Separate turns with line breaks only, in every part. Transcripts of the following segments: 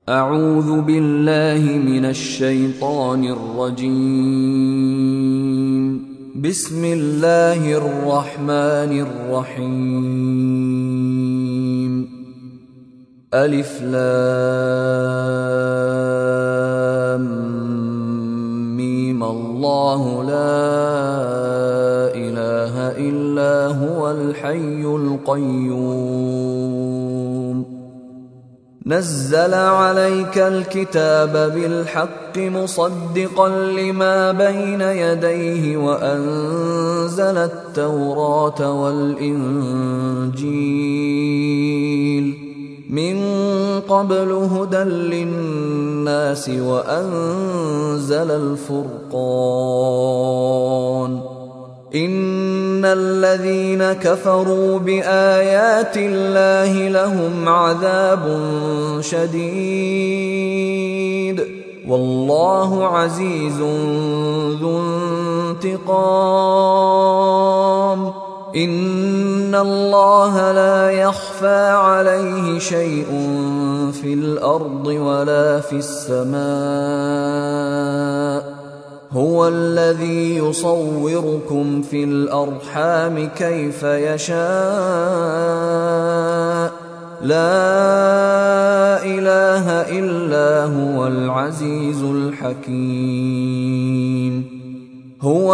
أعوذ بالله من الشيطان الرجيم. بسم الله الرحمن الرحيم. ألف لام ميم. الله لا إله إلا هو الحي القيوم. نزل عليك الكتاب بالحق مصدقا لما بين يديه وأنزل التوراة والإنجيل من قبل هدى للناس وأنزل الفرقان. إن الذين كفروا بآيات الله لهم عذاب شديد والله عزيز ذو انتقام. إن الله لا يخفى عليه شيء في الأرض ولا في السماء. هو الذي يصوركم في الأرحام كيف يشاء. لا إله إلا هو العزيز الحكيم. هو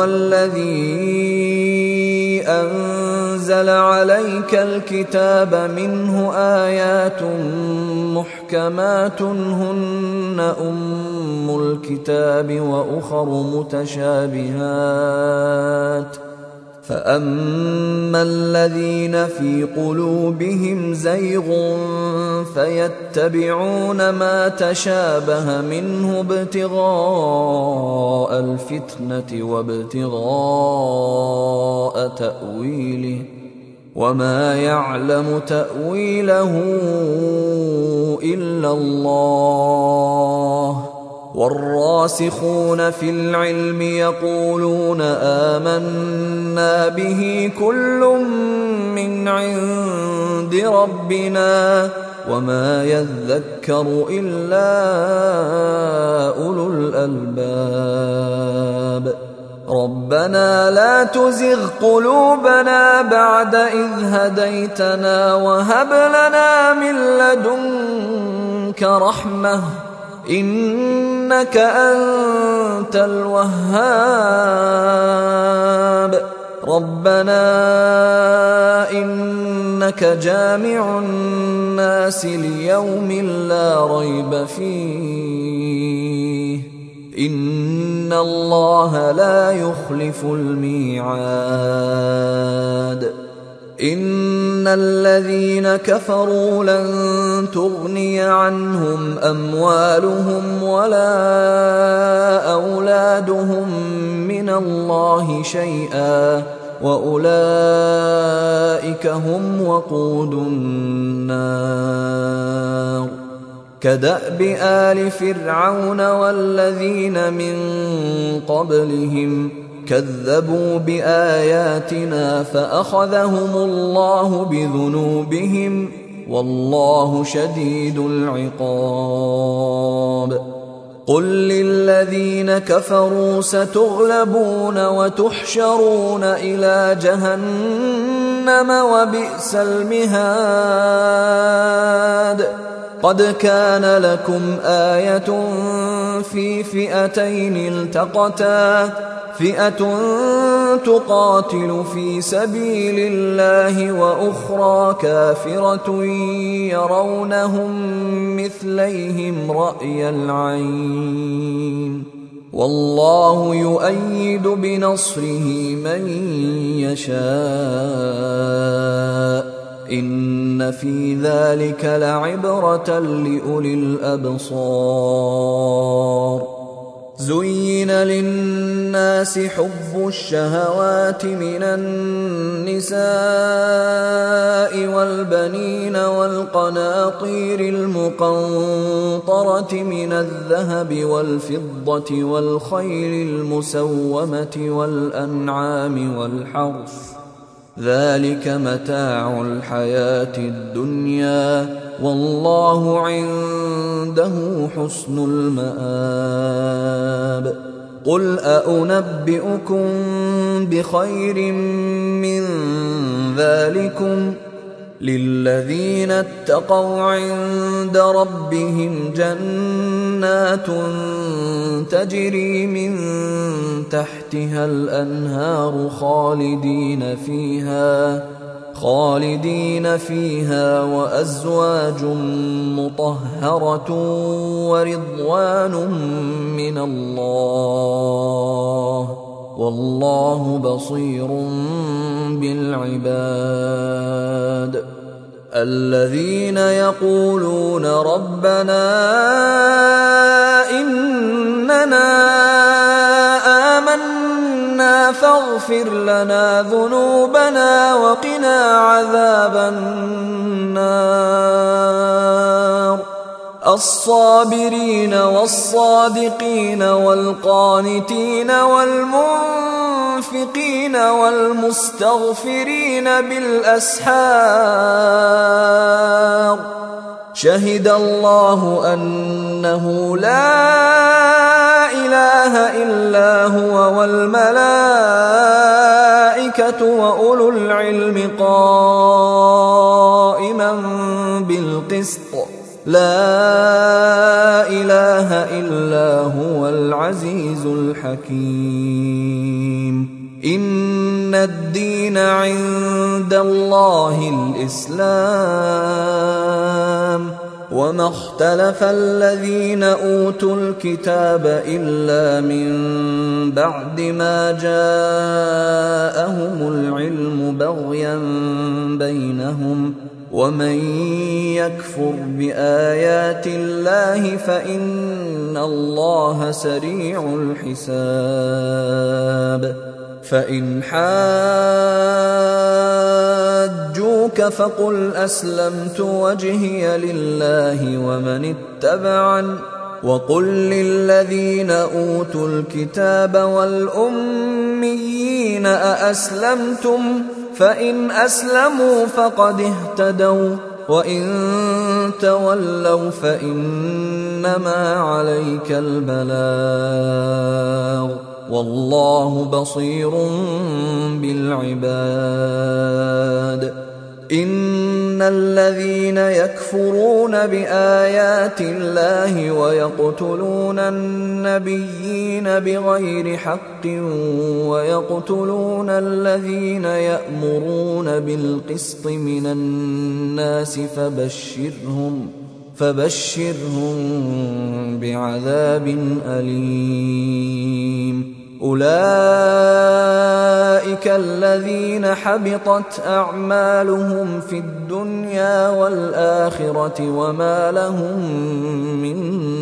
الذي أنزل عليك الكتاب منه آيات محكمات هن أم الكتاب وأخر متشابهات. فأما الذين في قلوبهم زيغ فيتبعون ما تشابه منه ابتغاء الفتنة وابتغاء تأويله وما يعلم تأويله إلا الله. والراسخون في العلم يقولون آمنا به كل من عند ربنا وما يذكر إلا أولو الألباب. ربنا لا تزغ قلوبنا بعد إذ هديتنا وهب لنا من لدنك رحمة إنك أنت الوهاب. ربنا إنك جامع الناس ليوم لا ريب فيه إن الله لا يخلف الميعاد. إن الذين كفروا لن تغني عنهم أموالهم ولا أولادهم من الله شيئا وأولئك هم وقود النار. كدأب آل فرعون والذين من قبلهم كذبوا بآياتنا فأخذهم الله بذنوبهم والله شديد العقاب. قل للذين كفروا ستغلبون وتحشرون إلى جهنم وبئس المهاد. قد كان لكم آية في فئتين التقتا فئة تقاتل في سبيل الله وأخرى كافرة يرونهم مثليهم رأي العين والله يؤيد بنصره من يشاء. إن في ذلك لعبرة لأولي الأبصار. زين للناس حب الشهوات من النساء والبنين والقناطير المقنطرة من الذهب والفضة والخيل المسومة والأنعام والحرث ذلك متاع الحياة الدنيا والله عنده حسن المآب. قل أنبئكم بخير من ذلكم للذين اتقوا عند ربهم جنات تجري من تحتها الأنهار خالدين فيها وأزواج مطهرة ورضوان من الله والله بصير بالعباد. الذين يقولون ربنا إننا آمنا فاغفر لنا ذنوبنا وقنا عذاب النار. الصابرين والصادقين والقانتين والمنفقين والمستغفرين بالأسحار. شهد الله أنه لا إله إلا هو والملائكة وأولو العلم قائما بالقسط لا إله إلا هو العزيز الحكيم. إن الدين عند الله الإسلام وما اختلف الذين أوتوا الكتاب إلا من بعد ما جاءهم العلم بغيا بينهم ومن يكفر بآيات الله فإن الله سريع الحساب. فإن حاجوك فقل أسلمت وجهي لله ومن اتبعن وقل للذين أوتوا الكتاب والأميين أأسلمتم فإن أسلموا فقد اهتدوا وإن تولوا فإنما عليك البلاغ والله بصير بالعباد. إن الذين يكفرون بآيات الله ويقتلون النبيين بغير حق ويقتلون الذين يأمرون بالقسط من الناس فبشرهم بعذاب أليم. أولئك الذين حبطت أعمالهم في الدنيا والآخرة وما لهم من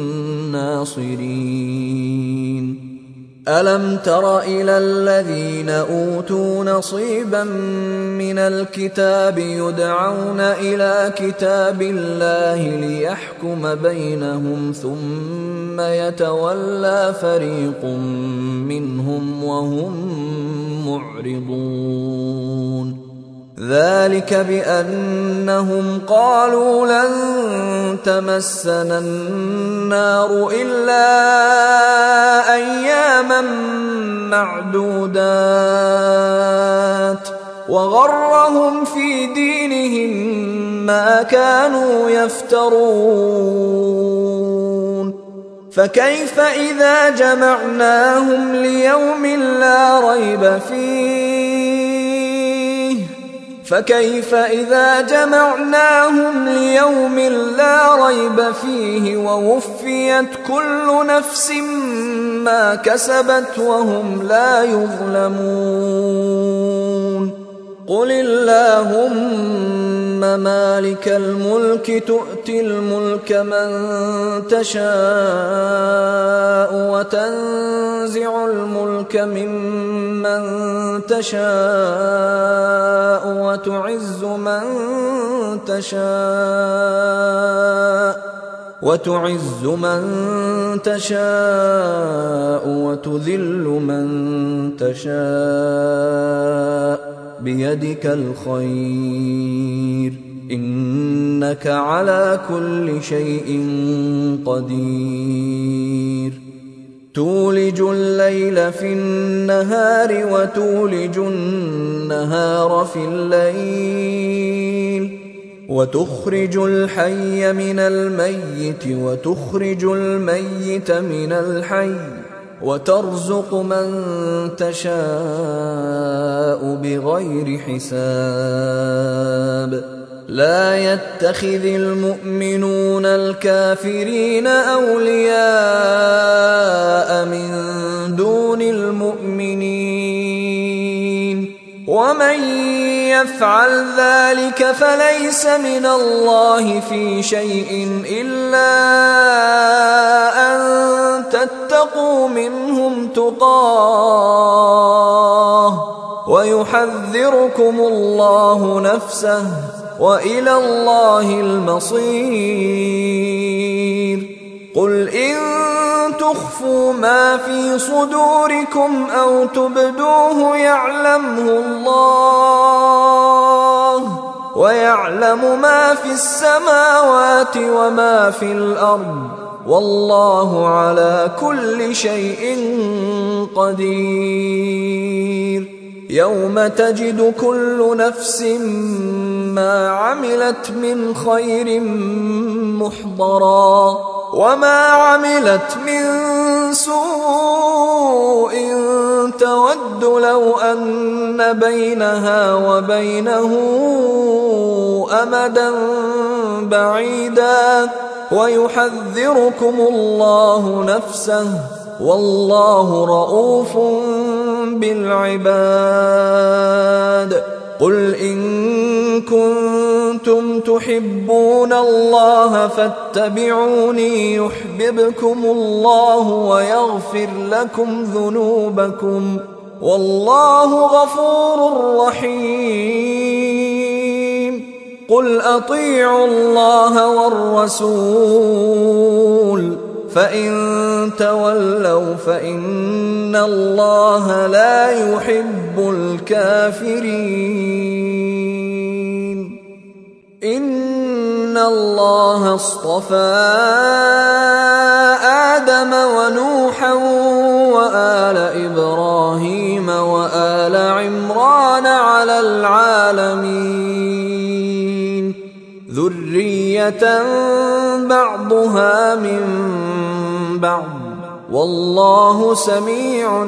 ناصرين. ألم تر إلى الذين أوتوا نصيبا من الكتاب يدعون إلى كتاب الله ليحكم بينهم ثم يتولى فريق منهم وهم معرضون. ذلك بأنهم قالوا لن تمسنا النار إلا أياما معدودات وغرهم في دينهم ما كانوا يفترون. فكيف إذا جمعناهم ليوم لا ريب فيه ووفيت كل نفس ما كسبت وهم لا يظلمون. قل اللهم مالك الملك تؤتي الملك من تشاء وتنزع الملك ممن تشاء وتعز من تشاء وتذل من تشاء بيدك الخير إنك على كل شيء قدير تولج الليل في النهار وتولج النهار في الليل وتخرج الحي من الميت وتخرج الميت من الحي وترزق من تشاء بغير حساب لا يتخذ المؤمنون الكافرين أولياء من دون المؤمنين ومن يفعل ذلك فليس من الله في شيء إلا أن تتقوا منهم تقاه ويحذركم الله نفسه وإلى الله المصير قل إن تخفوا ما في صدوركم أو تبدوه يعلمه الله ويعلم ما في السماوات وما في الأرض والله على كل شيء قدير يوم تجد كل نفس ما عملت من خير محضرا وما عملت من سوء تود لو أن بينها وبينه أمدا بعيدا ويحذركم الله نفسه والله رؤوف بالعباد قل إن كنتم تحبون الله فاتبعوني يحببكم الله ويغفر لكم ذنوبكم والله غفور رحيم قل أطيعوا الله والرسول فإن تولوا فإن الله لا يحب الكافرين إن الله اصطفى آدم ونوحا وآل إبراهيم وآل عمران على العالمين ذرية بعضها من بعض والله سميع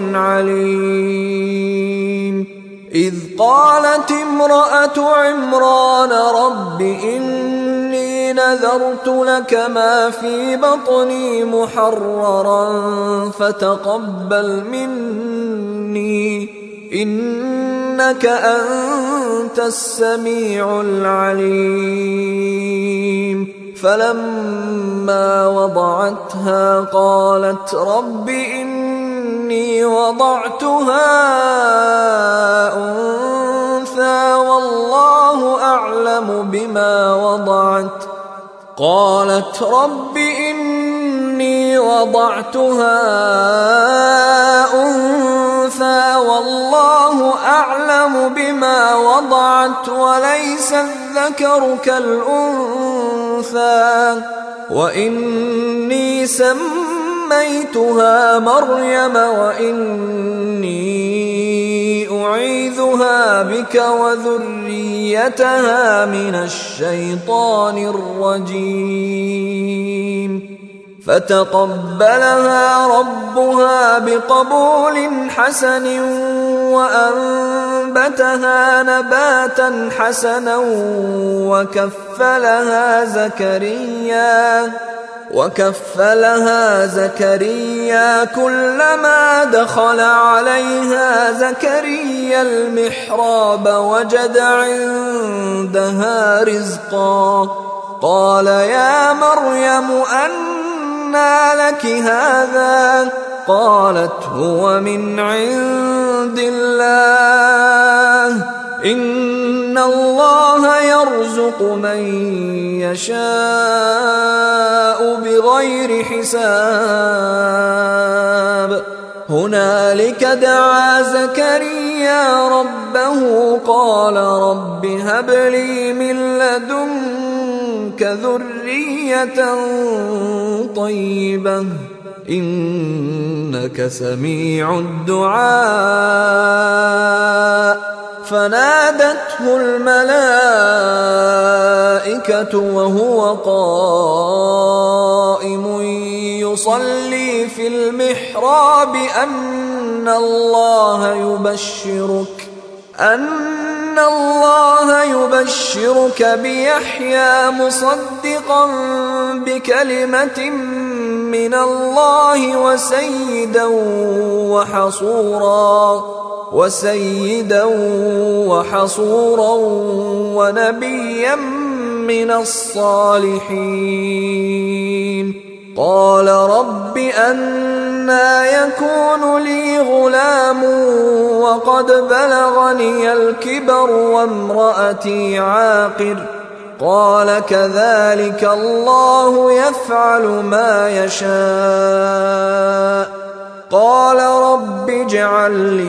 عليم إذ قالت امرأة عمران رب إني نذرت لك ما في بطني محررا فتقبل مني إنك أنت السميع العليم فلما وضعتها قالت رب إني وضعتها أنثى والله أعلم بما وضعت قالت رب إني وضعتها أنثى والله أعلم بما وضعت وليس الذكر كالأنثى وإني سميتها مريم وإني أعيذها بك وذريتها من الشيطان الرجيم فتقبلها ربها بقبول حسن وأنبتها نباتا حسنا وكفلها زكريا كلما دخل عليها زكريا المحراب وجد عندها رزقا قال يا مريم أنى لك هذا قالت هو من عند الله إن الله يرزق من يشاء بغير حساب هنالك دعا زكريا يا ربه قال رب هب لي من لدنك ذرية طيبة إنك سميع الدعاء فنادته الملائكة وهو قائم يصلي في المحراب أن الله يبشرك بيحيى مصدقا بكلمة من الله وسيدا وحصورا ونبيا من الصالحين. قال رب أنى يكون لي غلام وقد بلغني الكبر وامرأتي عاقر قال كذلك الله يفعل ما يشاء. قال رب اجعل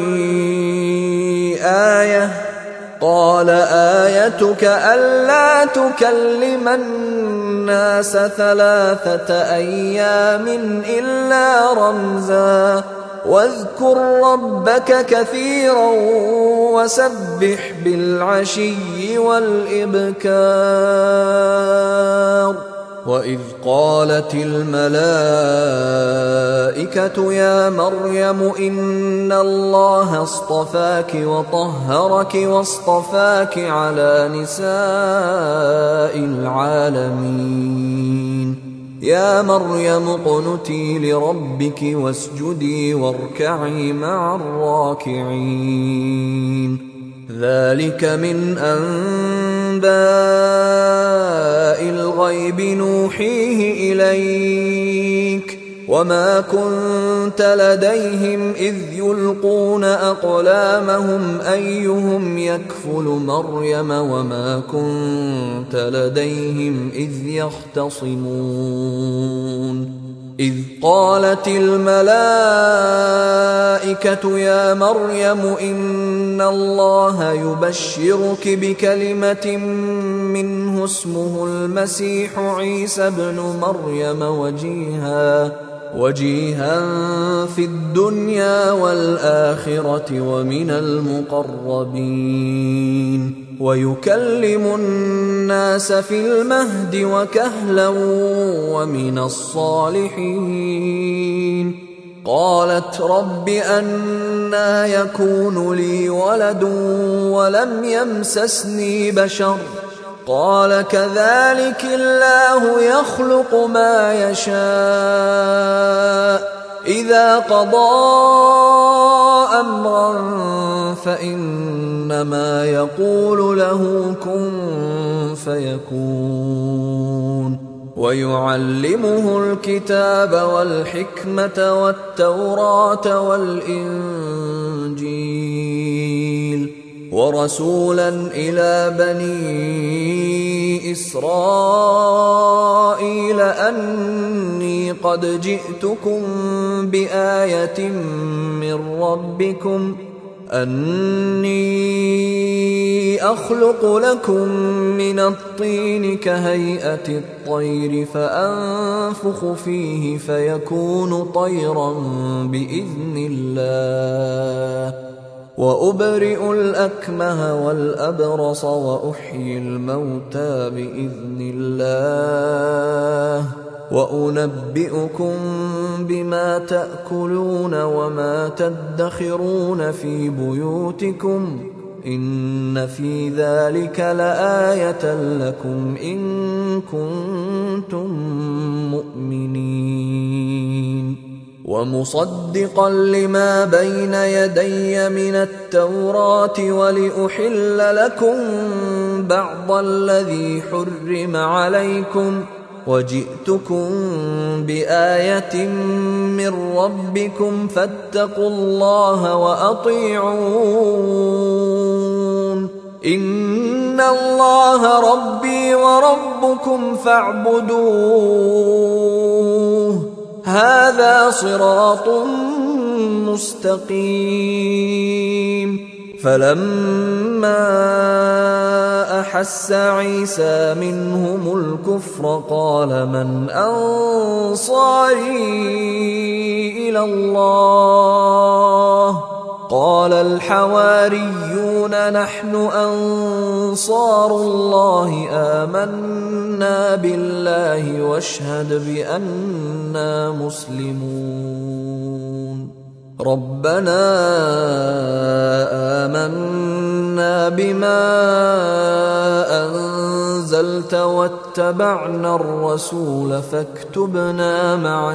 لي آية قال آيتك ألا تكلم الناس 3 أيام إلا رمزا واذكر ربك كثيرا وسبح بالعشي والإبكار. وإذ قالت الملائكة يا مريم إن الله اصطفاك وطهرك واصطفاك على نساء العالمين يا مريم اقنتي لربك واسجدي واركعي مع الراكعين. ذلك من أنباء الغيب نوحيه إليك وما كنت لديهم إذ يلقون أقلامهم أيهم يكفل مريم وما كنت لديهم إذ يختصمون. إذ قالت الملائكة يا مريم إن الله يبشرك بكلمة منه اسمه المسيح عيسى ابن مريم وجيها في الدنيا والآخرة ومن المقربين ويكلم الناس في المهد وكهلا ومن الصالحين. قالت رب أنى يكون لي ولد ولم يمسسني بشر قال كذلك الله يخلق ما يشاء إذا قضى أمرا فإنما يقول له كن فيكون. ويعلمه الكتاب والحكمة والتوراة والإنجيل ورسولا إلى بني إسرائيل أني قد جئتكم بآية من ربكم أني أخلق لكم من الطين كهيئة الطير فأنفخ فيه فيكون طيرا بإذن الله وأبرئ الأكمه والأبرص وأحيي الموتى بإذن الله وأنبئكم بما تأكلون وما تدخرون في بيوتكم إن في ذلك لآية لكم إن كنتم مؤمنين. ومصدقا لما بين يدي من التوراة ولأحل لكم بعض الذي حرم عليكم وجئتكم بآية من ربكم فاتقوا الله وأطيعون إن الله ربي وربكم فاعبدوه هذا صراط مستقيم. فلما أحس عيسى منهم الكفر قال من أنصاري إلى الله قال الحواريون نحن أنصار الله آمنا بالله واشهد بأننا مسلمون ربنا آمنا بما أنزلت واتبعنا الرسول فاكتبنا مع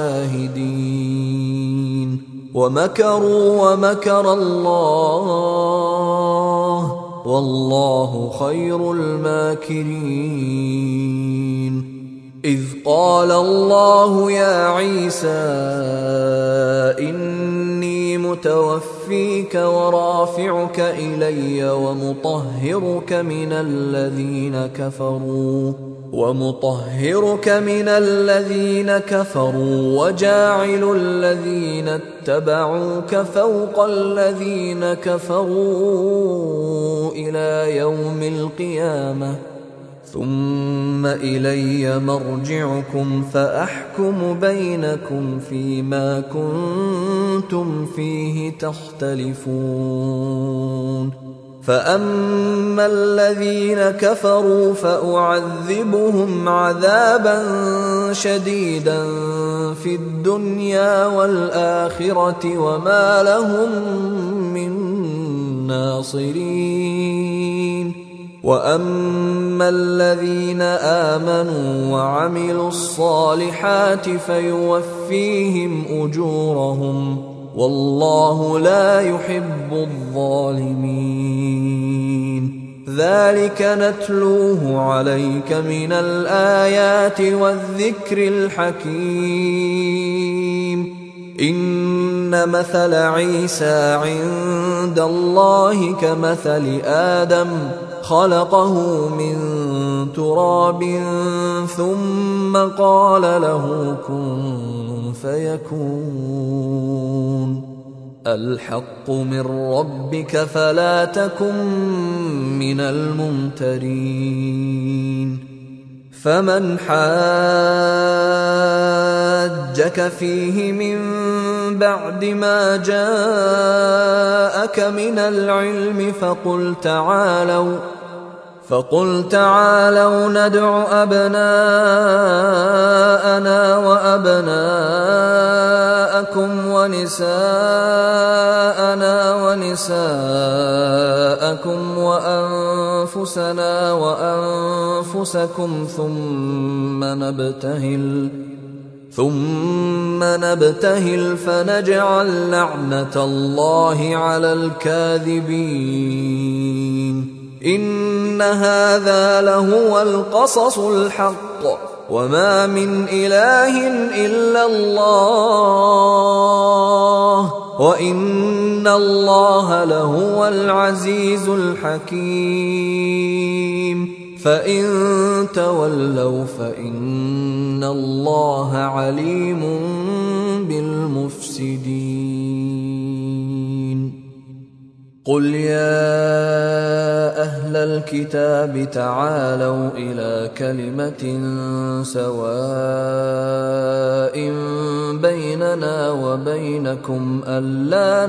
الشاهدين ومكروا ومكر الله والله خير الماكرين إذ قال الله يا عيسى إني متوفيك ورافعك إلي ومطهرك من الذين كفروا وجاعل الذين اتبعوك فوق الذين كفروا إلى يوم القيامة ثم إلي مرجعكم فأحكم بينكم فيما كنتم فيه تختلفون فأما الذين كفروا فأعذبهم عذابا شديدا في الدنيا والآخرة وما لهم من ناصرين وأما الذين آمنوا وعملوا الصالحات فيوفيهم أجورهم والله لا يحب الظالمين ذلك نتلوه عليك من الآيات والذكر الحكيم إن مثل عيسى عند الله كمثل آدم خلقه من تراب ثم قال له كن فيكون الحق من ربك فلا تكن من الممترين فمن حاجك فيه من بعد ما جاءك من العلم فقل تعالوا ندع أبناءنا وأبناءكم ونساءنا ونساءكم وأنفسنا وأنفسكم ثم نبتهل فنجعل لعنة الله على الكاذبين إن هذا لهو القصص الحق وما من إله إلا الله وإن الله لهو العزيز الحكيم فإن تولوا فإن الله عليم بالمفسدين قل يا أهل الكتاب تعالوا إلى كلمة سواء بيننا وبينكم ألا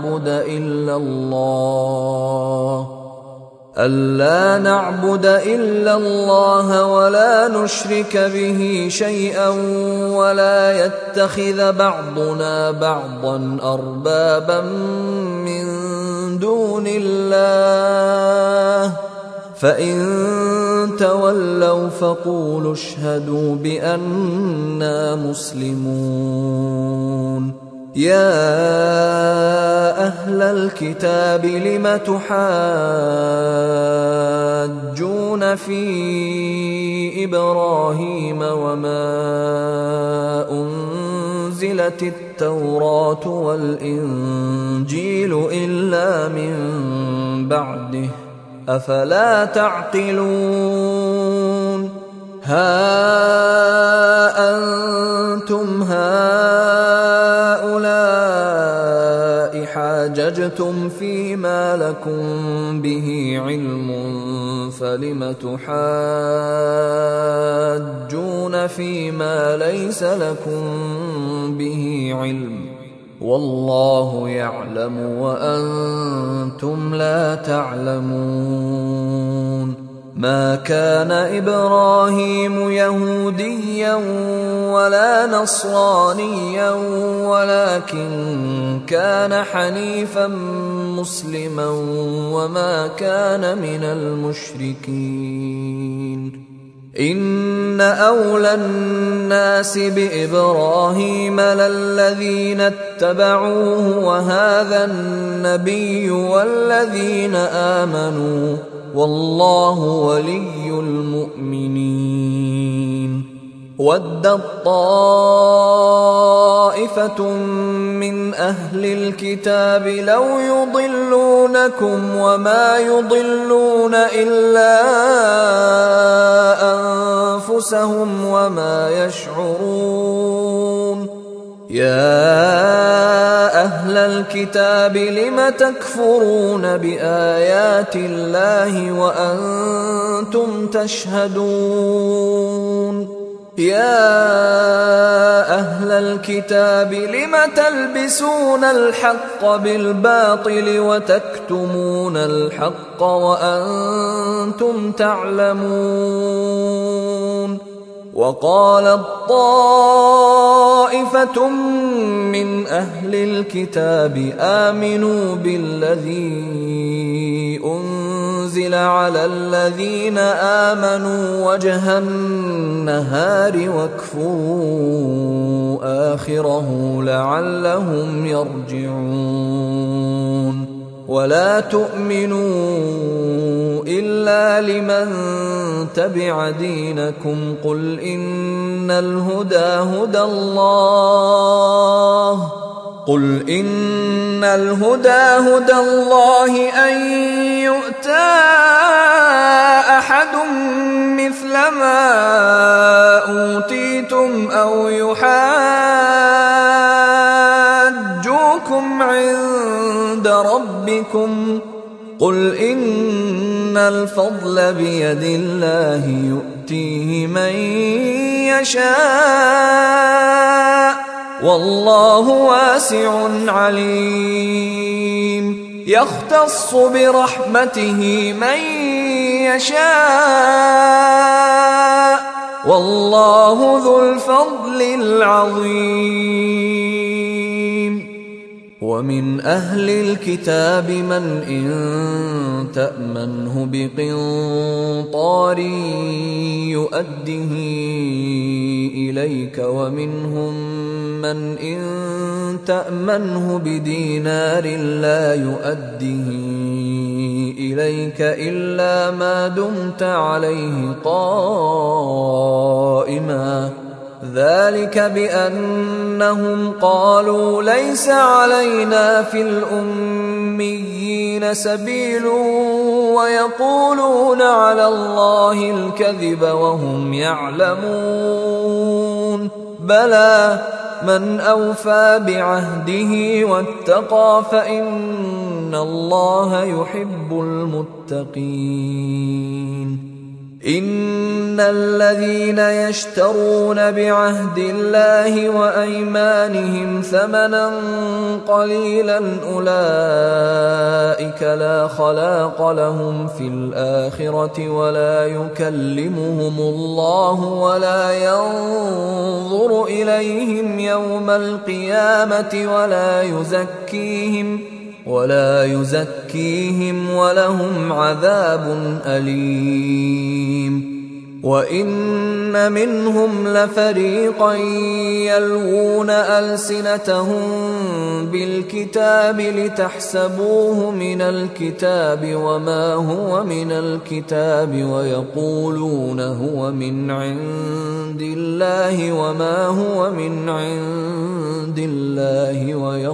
نعبد إلا الله ولا نشرك به شيئا ولا يتخذ بعضنا بعضا أربابا من دون الله فإن تولوا فقولوا اشهدوا بأننا مسلمون يا أهل الكتاب لم تحاجون في إبراهيم وما أنزلت التوراة والإنجيل إلا من بعده أفلا تعقلون ها أنتم هؤلاء حاججتم فيما لكم به علم فلم تحاجون فيما ليس لكم به علم والله يعلم وأنتم لا تعلمون. ما كان إبراهيم يهوديا ولا نصرانيا ولكن كان حنيفا مسلما وما كان من المشركين. إن أولى الناس بإبراهيم للذين اتبعوه وهذا النبي والذين آمنوا والله ولي المؤمنين. ودت طائفة من أهل الكتاب لو يضلونكم وما يضلون إلا أنفسهم وما يشعرون. يا أهل الكتاب لم تكفرون بآيات الله وأنتم تشهدون. يا أهل الكتاب لم تلبسون الحق بالباطل وتكتمون الحق وأنتم تعلمون. وقالت طائفة من أهل الكتاب آمنوا بالذي أنزل على الذين آمنوا وجه النهار واكفروا آخره لعلهم يرجعون. ولا تؤمنوا إلا لمن تبع دينكم قل إن الهدى هدى الله أن يؤتى أحد مثل ما أوتيتم أو يحاجوكم عند ربكم قل إن الفضل بيد الله يؤتيه من يشاء والله واسع عليم. يختص برحمته من يشاء والله ذو الفضل العظيم. ومن أهل الكتاب من إن تأمنه بقنطار يؤده إليك ومنهم من إن تأمنه بدينار لا يؤده إليك إلا ما دمت عليه قائما ذلك بأنهم قالوا ليس علينا في الأميين سبيل ويقولون على الله الكذب وهم يعلمون. بلى من أوفى بعهده واتقى فإن الله يحب المتقين. إن الذين يشترون بعهد الله وأيمانهم ثمنا قليلا أولئك لا خلاق لهم في الآخرة ولا يكلمهم الله ولا ينظر إليهم يوم القيامة ولا يزكيهم ولهم عذاب أليم. وإن منهم لفريقا يلوون ألسنتهم بالكتاب لتحسبوه من الكتاب وما هو من الكتاب ويقولون هو من عند الله وما هو من عند الله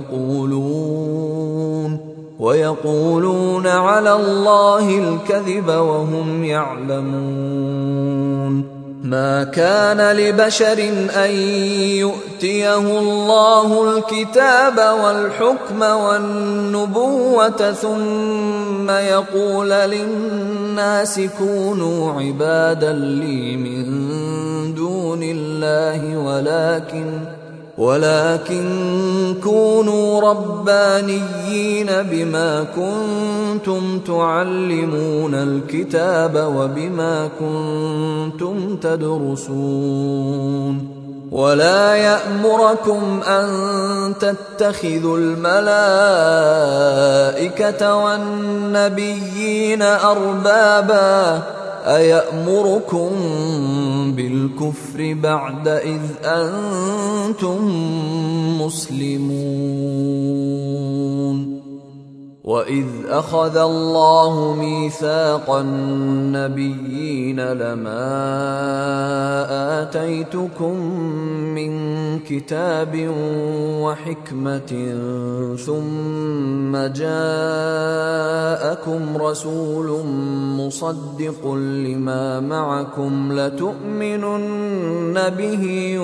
ويقولون على الله الكذب وهم يعلمون. ما كان لبشر أن يؤتيه الله الكتاب والحكم والنبوة ثم يقول للناس كونوا عبادا لي من دون الله ولكن كونوا ربانيين بما كنتم تعلمون الكتاب وبما كنتم تدرسون ولا يأمركم أن تتخذوا الملائكة والنبيين أربابا أيأمركم بالكفر بعد إذ أنتم مسلمون وإذ أخذ الله ميثاق النبيين لما آتيتكم من كتاب وحكمة ثم جاءكم رسول مصدق لما معكم لتؤمنن به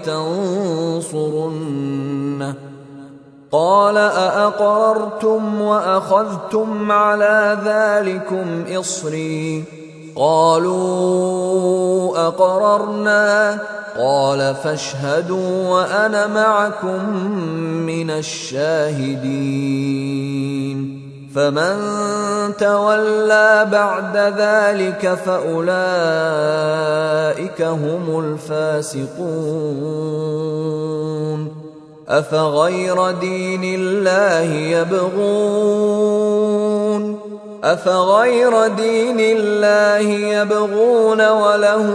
ولتنصرنه قال أأقررتم وأخذتم على ذلكم إصري قالوا أقررنا قال فاشهدوا وأنا معكم من الشاهدين فمن تولى بعد ذلك فأولئك هم الفاسقون أفغير دين الله يبغون وله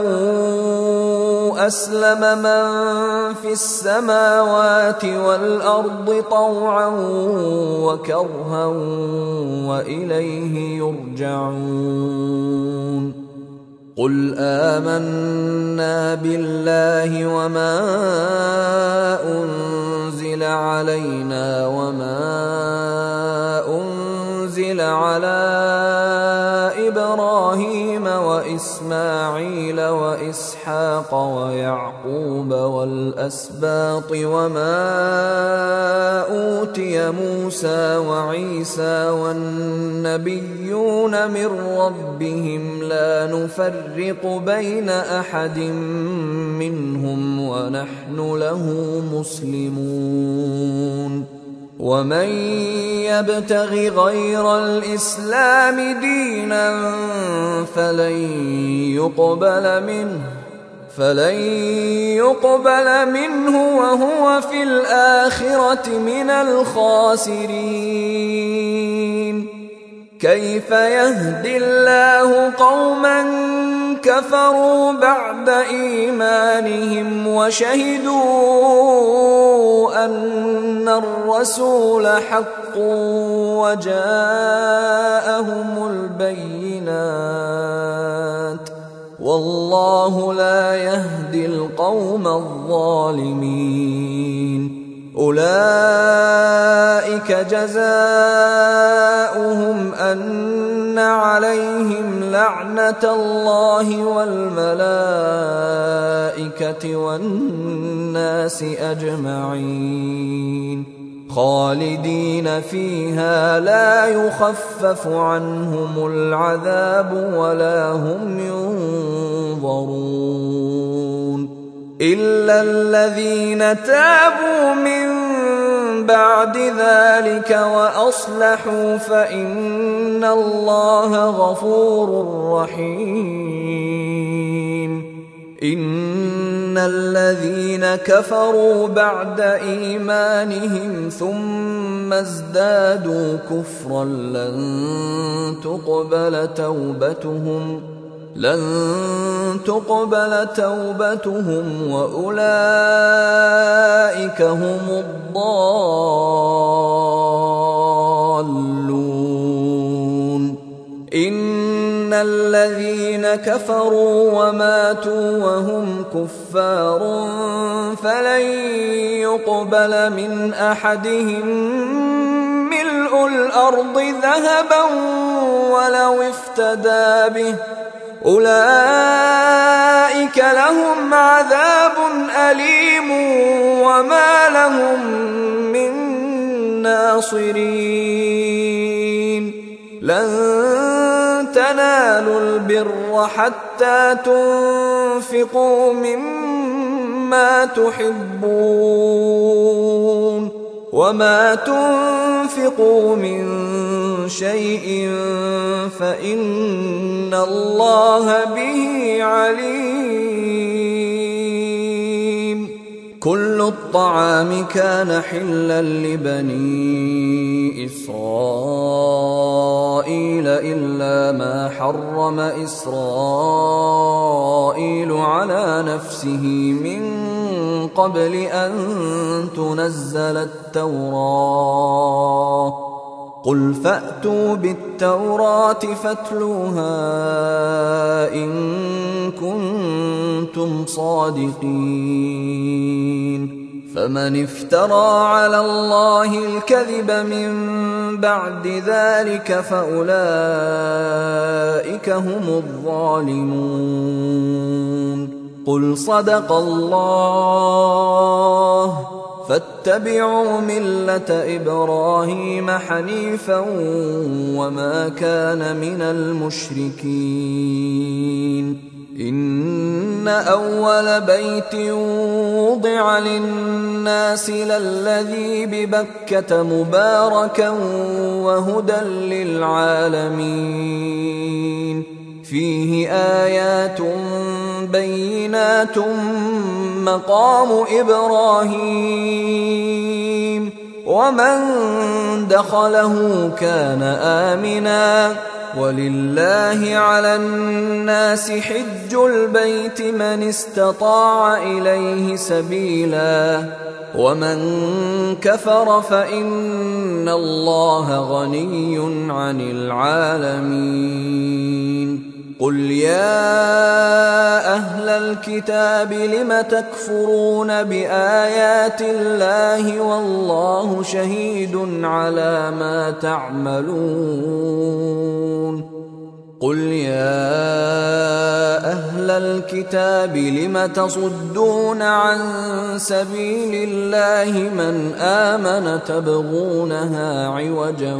أسلم من في السماوات والأرض طوعا وكرها وإليه يرجعون قل آمنا بالله وما أنزل علينا وما أنزل على إبراهيم وإسماعيل وإسحاق ويعقوب والأسباط وما أوتي موسى وعيسى والنبيون من ربهم لا نفرق بين أحد منهم ونحن له مسلمون ومن يبتغ غير الإسلام دينا فلن يقبل منه وهو في الآخرة من الخاسرين كيف يهدي الله قوما كفروا بعد إيمانهم وشهدوا أن الرسول حق وجاءهم البينات والله لا يهدي القوم الظالمين أولئك جزاؤهم أن عليهم لعنة الله والملائكة والناس أجمعين خالدين فيها لا يخفف عنهم العذاب ولا هم ينظرون إلا الذين تابوا من بعد ذلك وأصلحوا فإن الله غفور رحيم إن الذين كفروا بعد إيمانهم ثم ازدادوا كفرا لن تقبل توبتهم وأولئك هم الضالون إن الذين كفروا وماتوا وهم كفار فلن يقبل من أحدهم ملء الأرض ذهبا ولو افتدى به أولئك لهم عذاب أليم وما لهم من ناصرين لن تنالوا البر حتى تنفقوا مما تحبون وما تنفقوا من شيء فإن الله به عليم. كل الطعام كان حلا لبني إسرائيل إلا ما حرم إسرائيل على نفسه من قبل أن تنزل التوراة قل فأتوا بالتوراة فاتلوها إن كنتم صادقين. فمن افترى على الله الكذب من بعد ذلك فأولئك هم الظالمون. قل صدق الله فاتبعوا ملة إبراهيم حنيفا وما كان من المشركين. إن أول بيت وضع للناس للذي ببكة مباركا وهدى للعالمين فيه آيات بينات مقام إبراهيم ومن دخله كان آمنا ولله على الناس حج البيت من استطاع إليه سبيلا ومن كفر فإن الله غني عن العالمين. قل يا أهل الكتاب لم تكفرون بآيات الله والله شهيد على ما تعملون. قل يا أهل الكتاب لم تصدون عن سبيل الله من آمن تبغونها عوجا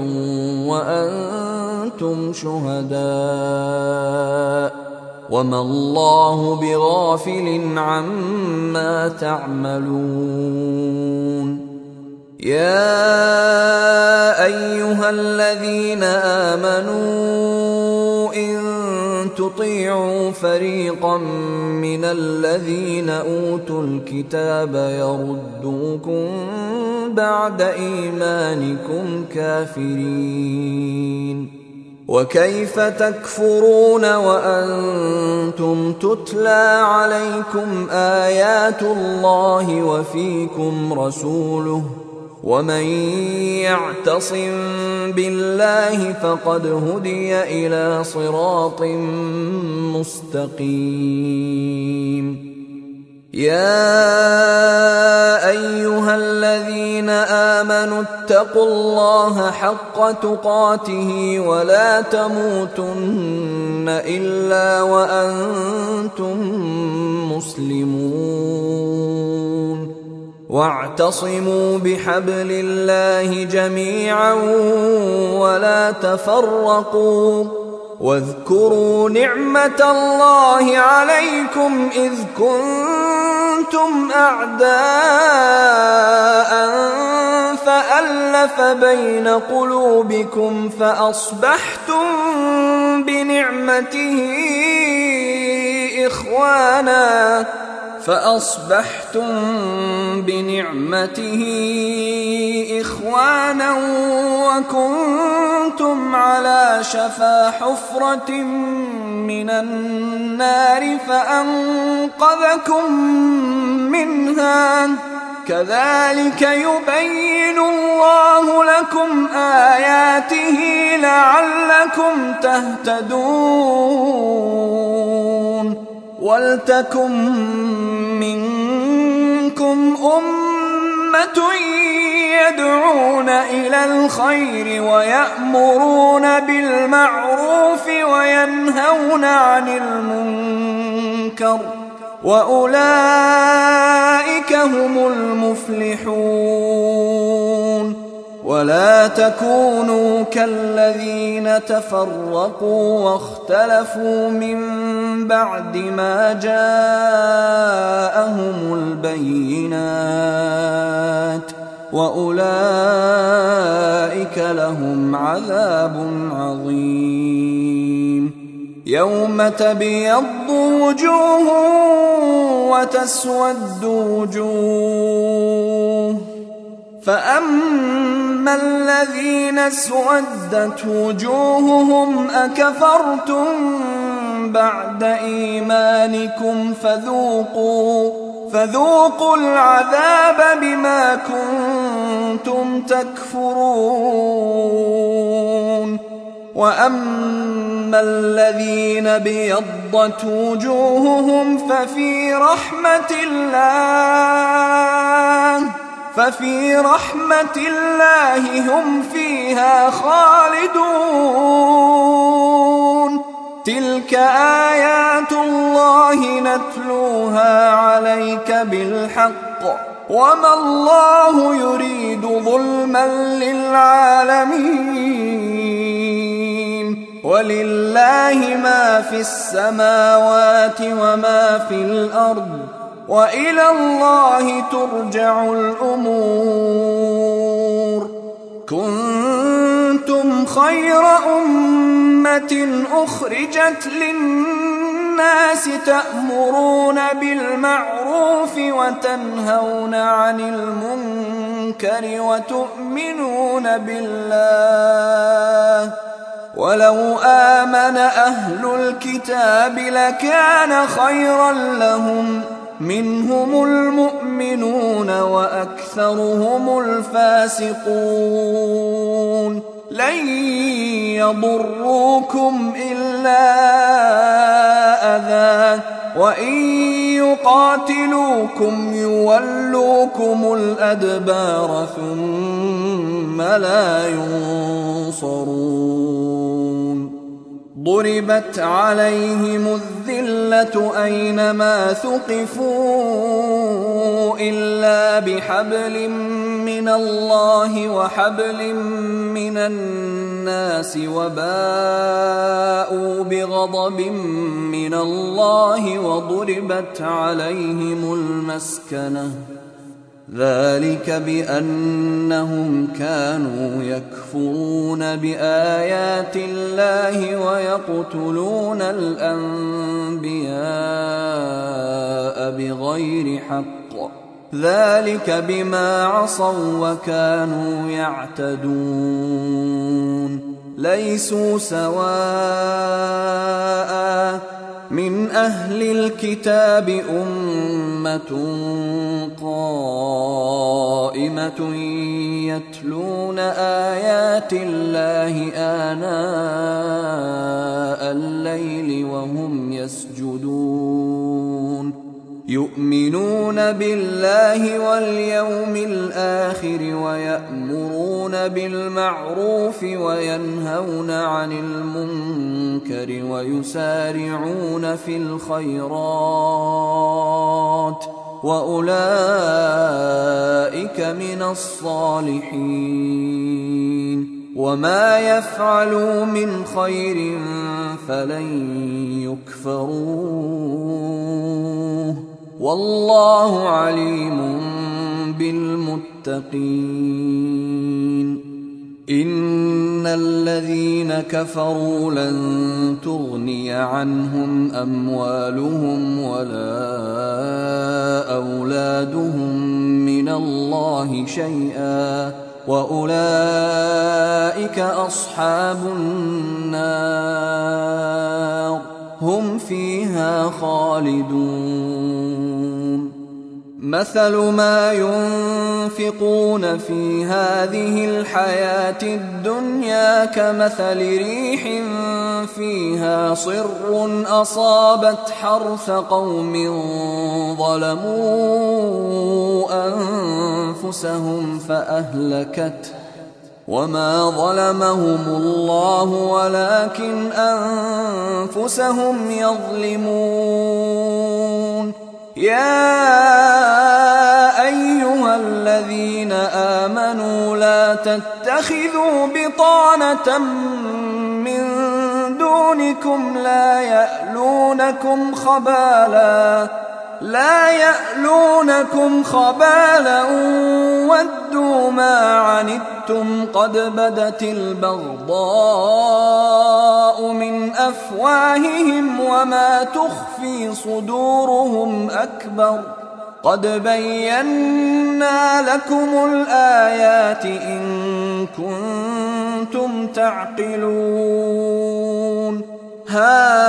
وأنتم شهداء وما الله بغافل عما تعملون. يا أيها الذين آمنوا إن تطيعوا فريقا من الذين أوتوا الكتاب يردوكم بعد إيمانكم كافرين. وكيف تكفرون وأنتم تتلى عليكم آيات الله وفيكم رسوله ومن يعتصم بالله فقد هدي إلى صراط مستقيم. يا أيها الذين آمنوا اتقوا الله حق تقاته ولا تموتن إلا وأنتم مسلمون. واعتصموا بحبل الله جميعا ولا تفرقوا واذكروا نعمة الله عليكم إذ كنتم أعداء فألف بين قلوبكم فأصبحتم بنعمته إخوانا وكنتم على شفا حفرة من النار فأنقذكم منها كذلك يبين الله لكم آياته لعلكم تهتدون. ولتكن منكم أمة يدعون إلى الخير ويأمرون بالمعروف وينهون عن المنكر وأولئك هم المفلحون. ولا تكونوا كالذين تفرقوا واختلفوا من بعد ما جاءهم البينات وأولئك لهم عذاب عظيم. يوم تبيض وجوه وتسود وجوه، فأما الذين اسودت وجوههم أكفرتم بعد إيمانكم فذوقوا العذاب بما كنتم تكفرون. وأما الذين بيضت وجوههم ففي رحمة الله هم فيها خالدون. تلك آيات الله نتلوها عليك بالحق وما الله يريد ظلما للعالمين. ولله ما في السماوات وما في الأرض وإلى الله ترجع الأمور. كنتم خير أمة أخرجت للناس تأمرون بالمعروف وتنهون عن المنكر وتؤمنون بالله. ولو آمن أهل الكتاب لكان خيرا لهم، منهم المؤمنون وأكثرهم الفاسقون. لن يضروكم إلا أذى، وإن يقاتلوكم يولوكم الأدبار ثم لا ينصرون. ضربت عليهم الذلة أينما ثقفوا إلا بحبل من الله وحبل من الناس وباءوا بغضب من الله وضربت عليهم المسكنة. ذلك بأنهم كانوا يكفرون بآيات الله ويقتلون الأنبياء بغير حق. ذلك بما عصوا وكانوا يعتدون. ليسوا سواء من أهل الكتاب أمة قائمة يتلون آيات الله آناء الليل وهم يسجدون. يؤمنون بالله واليوم الآخر ويأمرون بالمعروف وينهون عن المنكر ويسارعون في الخيرات وأولئك من الصالحين. وما يفعلوا من خير فلن يكفروه والله عليم بالمتقين. إن الذين كفروا لن تغني عنهم أموالهم ولا أولادهم من الله شيئا وأولئك أصحاب النار هم فيها خالدون. مثل ما ينفقون في هذه الحياة الدنيا كمثل ريح فيها صر أصابت حرث قوم ظلموا أنفسهم فأهلكته وما ظلمهم الله ولكن أنفسهم يظلمون. يا أيها الذين آمنوا لا تتخذوا بطانة من دونكم لا يألونكم خبالا ودوا ما عنتم قد بدت البغضاء من أفواههم وما تخفي صدورهم أكبر قد بينا لكم الآيات إن كنتم تعقلون. ها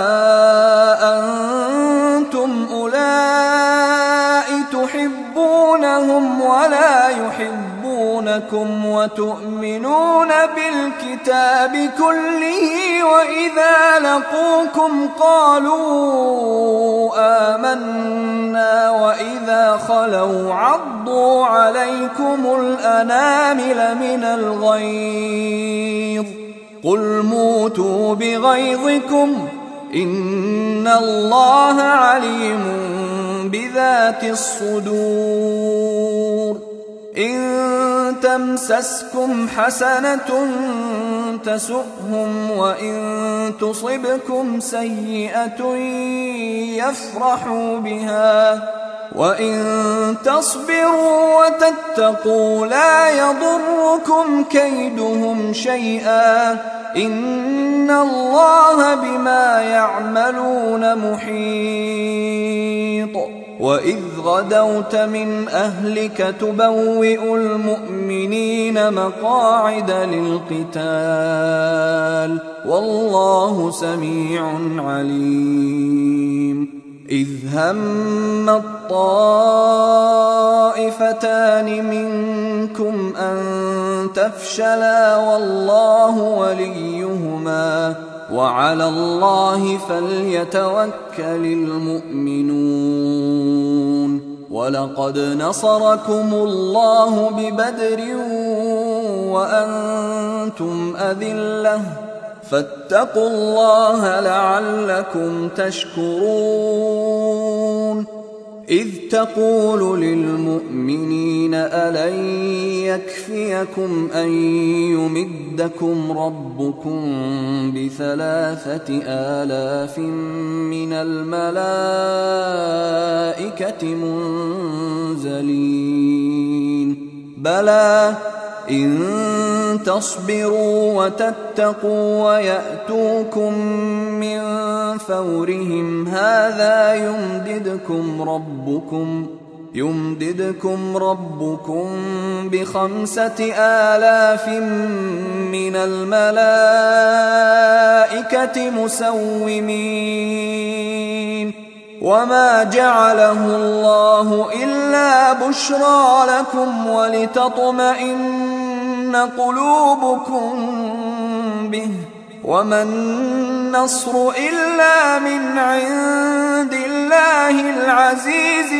أنتم أولئك تحبونهم ولا يحبونكم وتؤمنون بالكتاب كله وإذا لقوكم قالوا آمنا وإذا خلوا عضوا عليكم الأنامل من الغيظ قل موتوا بغيظكم إن الله عليم بذات الصدور. إن تمسسكم حسنة تسؤهم وإن تصبكم سيئة يفرحوا بها وإن تصبروا وتتقوا لا يضركم كيدهم شيئا إن الله بما يعملون محيط. وإذ غدوت من أهلك تبوئ المؤمنين مقاعد للقتال والله سميع عليم. إذ هم الطائفتان منكم أن تفشلا والله وليهما وعلى الله فليتوكل المؤمنون. ولقد نصركم الله ببدر وأنتم أذلة فاتقوا الله لعلكم تشكرون. إذ تقول للمؤمنين ألن يكفيكم أن يمدكم ربكم ب3,000 من الملائكة منزلين بلى إن تصبروا وتتقوا ويأتوكم من فورهم هذا يمددكم ربكم ب5,000 من الملائكة مسومين. وما جعله الله إلا بشرى لكم ولتطمئن قلوبكم به وما النصر إلا من عند الله العزيز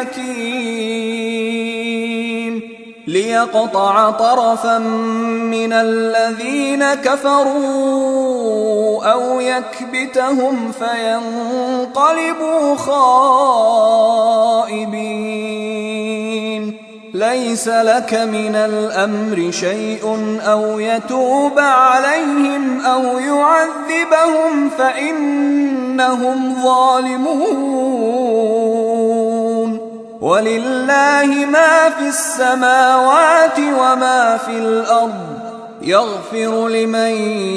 الحكيم ليقطع طرفا من الذين كفروا أو يكبتهم فينقلبوا خائبين. ليس لك من الأمر شيء أو يتوب عليهم أو يعذبهم فإنهم ظالمون. ولله ما في السماوات وما في الأرض يغفر لمن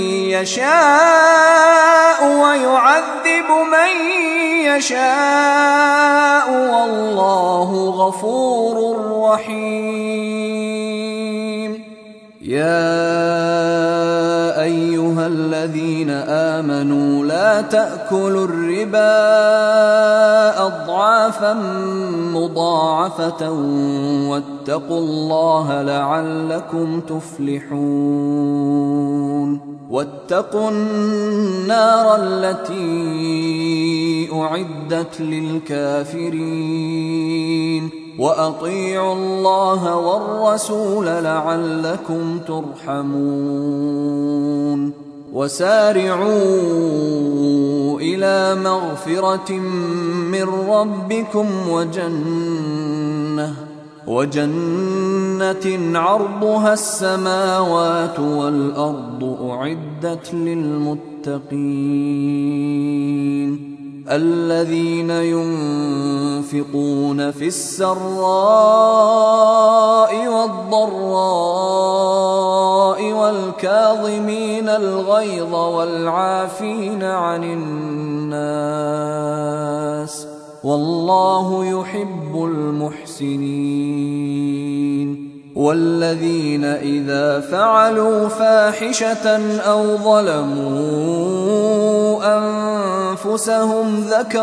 يشاء ويعذب من يشاء والله غفور رحيم. يا أيها الذين آمنوا لا تأكلوا الربا أضعافا مضاعفة واتقوا الله لعلكم تفلحون. واتقوا النار التي أعدت للكافرين وأطيعوا الله والرسول لعلكم ترحمون وسارعوا إلى مغفرة من ربكم وجنة عرضها السماوات والأرض أعدت للمتقين الذين ينفقون في السراء والضراء والكاظمين الغيظ والعافين عن الناس والله يحب المحسنين والذين إذا فعلوا فاحشة أو ظلموا أنفسهم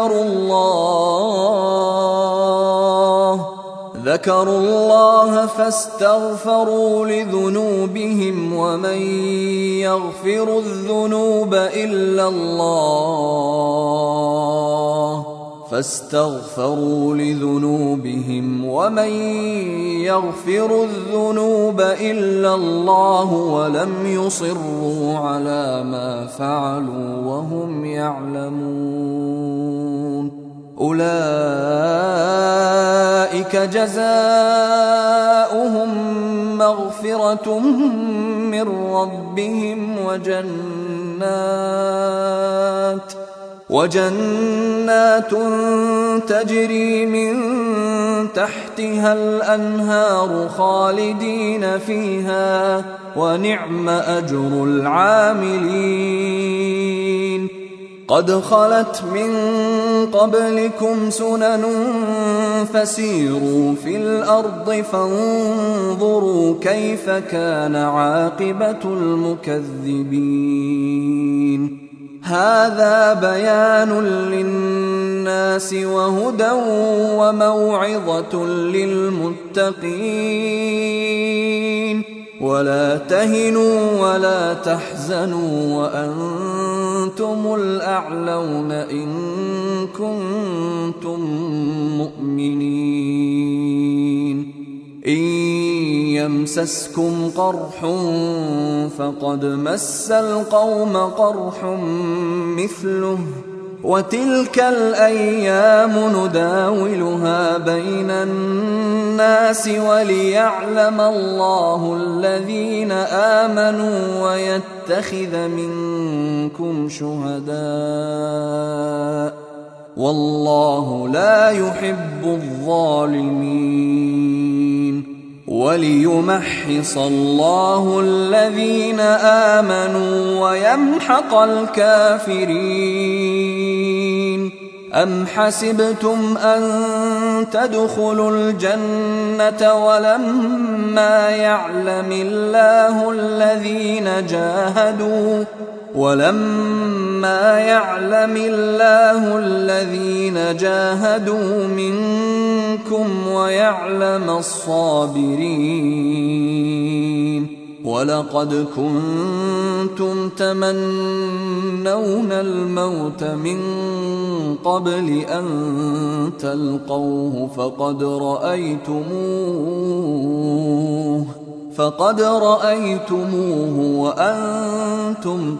ذكروا الله فاستغفروا لذنوبهم ومن يغفر الذنوب إلا الله ولم يصروا على ما فعلوا وهم يعلمون أولئك جزاؤهم مغفرة من ربهم وجنات تجري من تحتها الأنهار خالدين فيها ونعم أجر العاملين قد خلت من قبلكم سنن فسيروا في الأرض فانظروا كيف كان عاقبة المكذبين هذا بيان للناس وهدى وموعظة للمتقين ولا تهنوا ولا تحزنوا وأنتم الأعلون إن كنتم مؤمنين إن يمسسكم قرح فقد مس القوم قرح مثله وتلك الأيام نداولها بين الناس وليعلم الله الذين آمنوا ويتخذ منكم شهداء والله لا يحب الظالمين وليمحص الله الذين آمنوا ويمحق الكافرين أم حسبتم أن تدخلوا الجنة ولما يعلم الله الذين جاهدوا منكم ويعلم الصابرين ولقد كنتم تمنون الموت من قبل أن تلقوه فقد رأيتموه وأنتم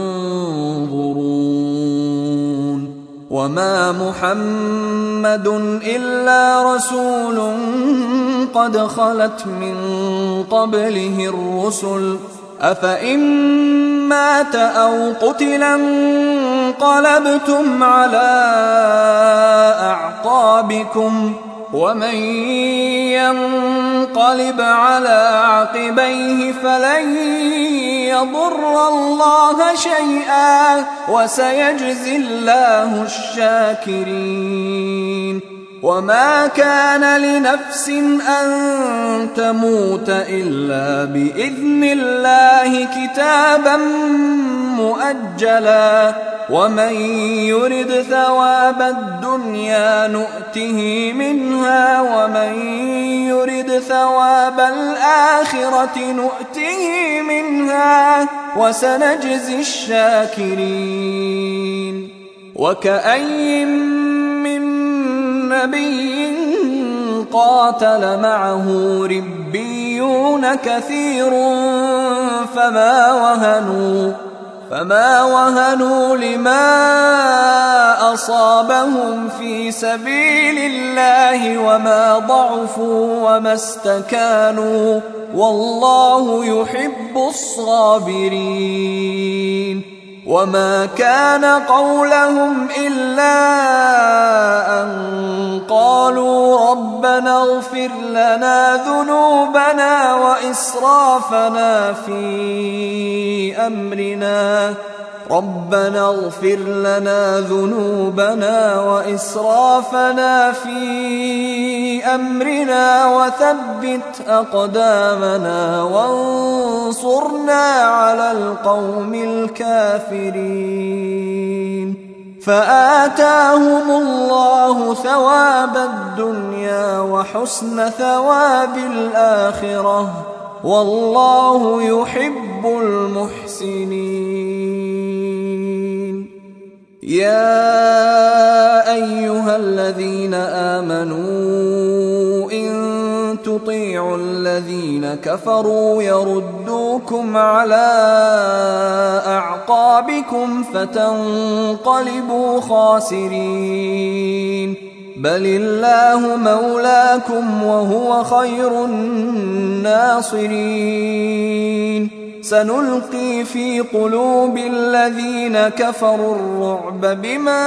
تنظرون وما محمد إلا رسول قد خلت من قبله الرسل أفإن مات أو قتل انقلبتم على أعقابكم ومن ينقلب على عقبيه فلن يضر الله شيئا وسيجزي الله الشاكرين وما كان لنفس أن تموت إلا بإذن الله كتابا مؤجلا ومن يرد ثواب الدنيا نؤته منها ومن يرد ثواب الآخرة نؤته منها وسنجزي الشاكرين وكأي من نبي قاتل معه ربيون كثير فما وهنوا لما أصابهم في سبيل الله وما ضعفوا وما استكانوا والله يحب الصابرين. وما كان قولهم إلا أن قالوا ربنا اغفر لنا ذنوبنا وإسرافنا في أمرنا وثبت أقدامنا وانصرنا على القوم الكافرين. فآتاهم الله ثواب الدنيا وحسن ثواب الآخرة والله يحب المحسنين. يا أيها الذين آمنوا إن تطيعوا الذين كفروا يردوكم على أعقابكم فتنقلبوا خاسرين. بل الله مولاكم وهو خير الناصرين. سنلقي في قلوب الذين كفروا الرعب بما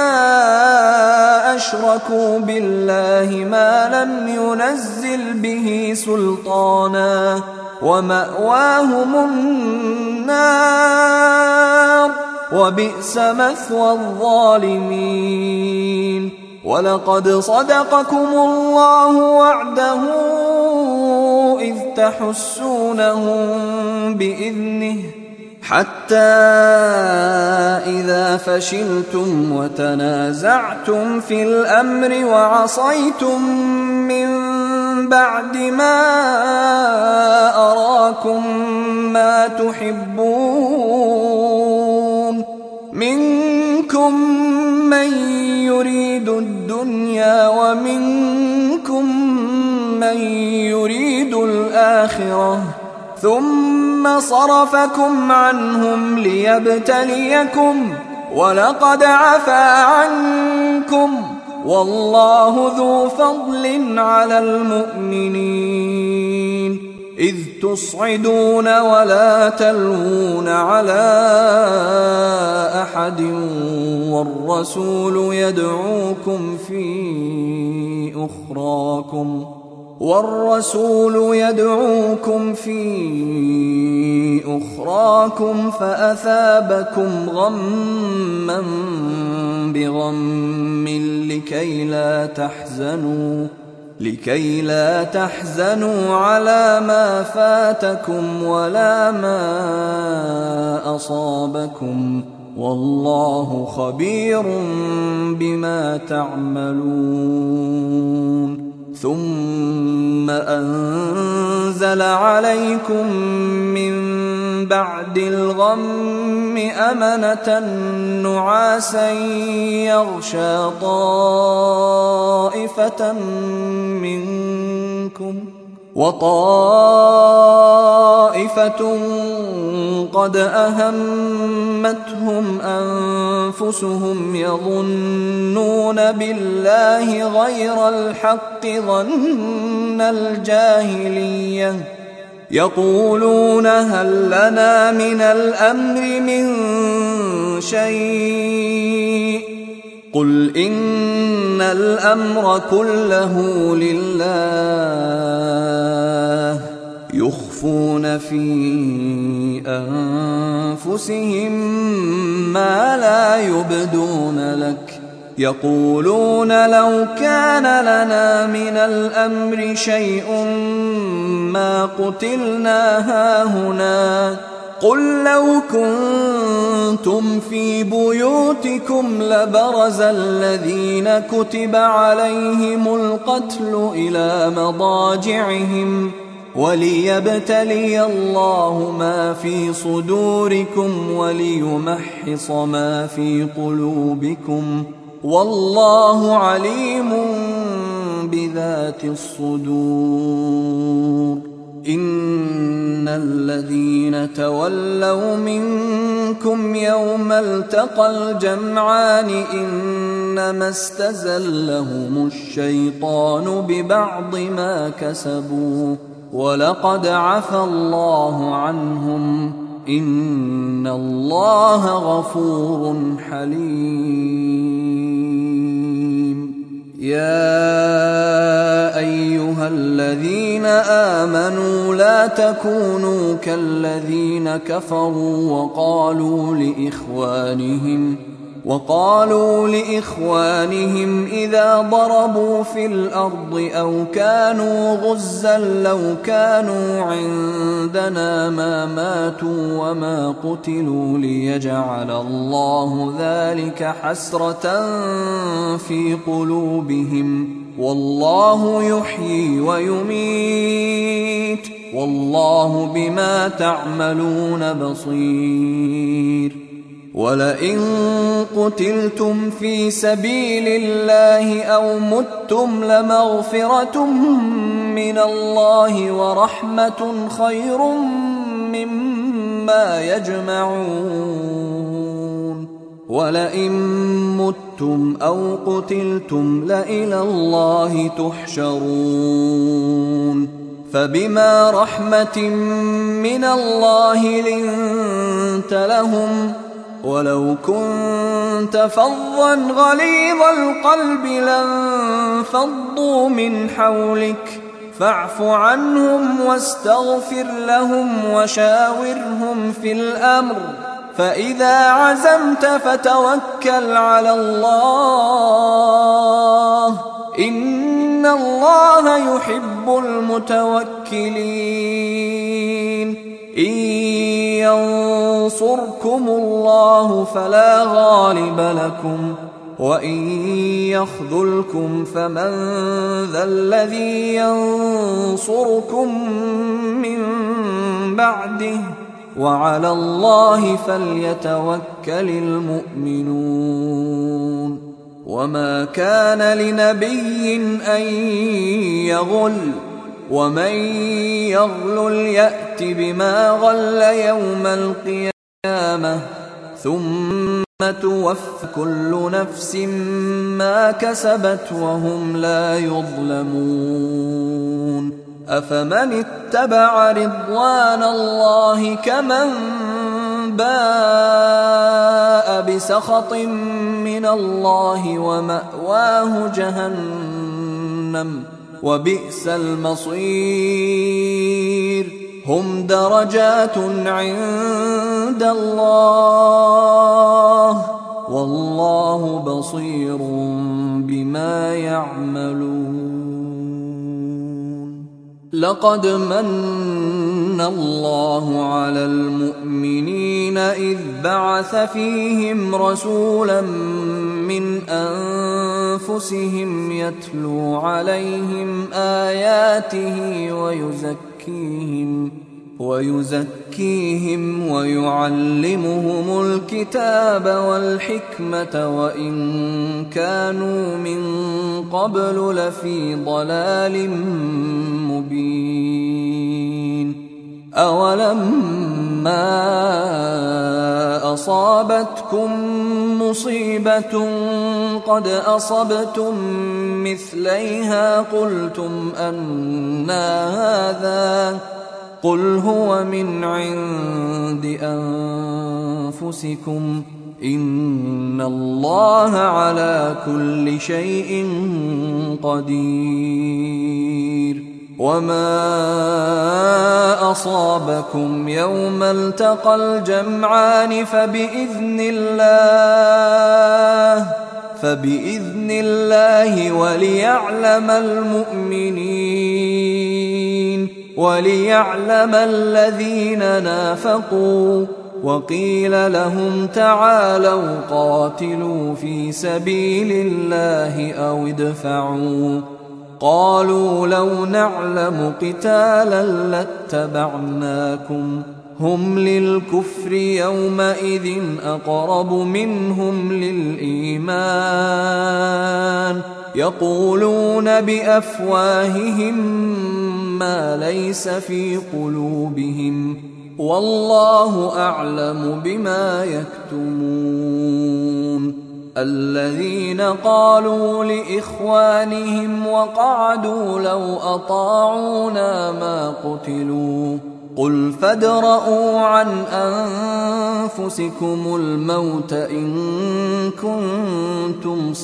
أشركوا بالله ما لم ينزل به سلطانا ومأواهم النار وبئس مثوى الظالمين. ولقد صدقكم الله وعده إذ تحسونهم بإذنه حتى إذا فشلتم وتنازعتم في الأمر وعصيتم من بعد ما أراكم ما تحبون منكم من يريد الدنيا ومنكم من يريد الآخرة ثم صرفكم عنهم ليبتليكم ولقد عفا عنكم والله ذو فضل على المؤمنين. إذ تصعدون ولا تلوون على أحد والرسول يدعوكم في أخراكم فأثابكم غما بغم لكي لا تحزنوا على ما فاتكم ولا ما أصابكم والله خبير بما تعملون. ثم أنزل عليكم من بعد الغم أمنة نعاسا يغشى طائفة منكم وطائفة قد أهمتهم أنفسهم يظنون بالله غير الحق ظن الجاهلية يقولون هل لنا من الأمر من شيء قل إن الأمر كله لله يخفون في أنفسهم ما لا يبدون لك يقولون لو كان لنا من الأمر شيء ما قتلنا هاهنا قل لو كنتم في بيوتكم لبرز الذين كتب عليهم القتل إلى مضاجعهم وليبتلي الله ما في صدوركم وليمحص ما في قلوبكم والله عليم بذات ذات الصدور إن الذين تولوا منكم يوم التقى الجمعان إنما استزلهم الشيطان ببعض ما كسبوا ولقد عفى الله عنهم إن الله غفور حليم يا أيها الذين آمنوا لا تكونوا كالذين كفروا وقالوا لإخوانهم إذا ضربوا في الأرض أو كانوا غزا لو كانوا عندنا ما ماتوا وما قتلوا ليجعل الله ذلك حسرة في قلوبهم والله يحيي ويميت والله بما تعملون بصير ولئن قتلتم في سبيل الله أو متم لمغفرة من الله ورحمة خير مما يجمعون ولئن متم أو قتلتم لإلى الله تحشرون فبما رحمة من الله لنت لهم ولو كنت فظا غليظ القلب لانفضوا من حولك فاعف عنهم واستغفر لهم وشاورهم في الأمر فإذا عزمت فتوكل على الله إن الله يحب المتوكلين إن ينصركم الله فلا غالب لكم وإن يخذلكم فمن ذا الذي ينصركم من بعده وعلى الله فليتوكل المؤمنون وما كان لنبي أن يغل ومن يغلل يأت بما غل يوم القيامة ثم توفى كل نفس ما كسبت وهم لا يظلمون أفمن اتبع رضوان الله كمن باء بسخط من الله ومأواه جهنم وبئس المصير هم درجات عند الله والله بصير بما يعملون لقد من الله على المؤمنين إذ بعث فيهم رسولا من أنفسهم يتلو عليهم آياته ويزكيهم ويعلمهم الكتاب والحكمة وإن كانوا من قبل لفي ضلال مبين أولما أصابتكم مصيبة قد أصبتم مثليها قلتم أنى هذا قل هو من عند أنفسكم إن الله على كل شيء قدير وما أصابكم يوم التقى الجمعان فبإذن الله وليعلم الذين نافقوا وقيل لهم تعالوا قاتلوا في سبيل الله أو ادفعوا قالوا لو نعلم قتالا لاتبعناكم هم للكفر يومئذ أقرب منهم للإيمان يقولون بأفواههم ما ليس في قلوبهم والله أعلم بما يكتمون. الذين قالوا لإخوانهم وقعدوا لو أطاعونا ما قتلوا قل فادرءوا عن أنفسكم الموت إن كنتم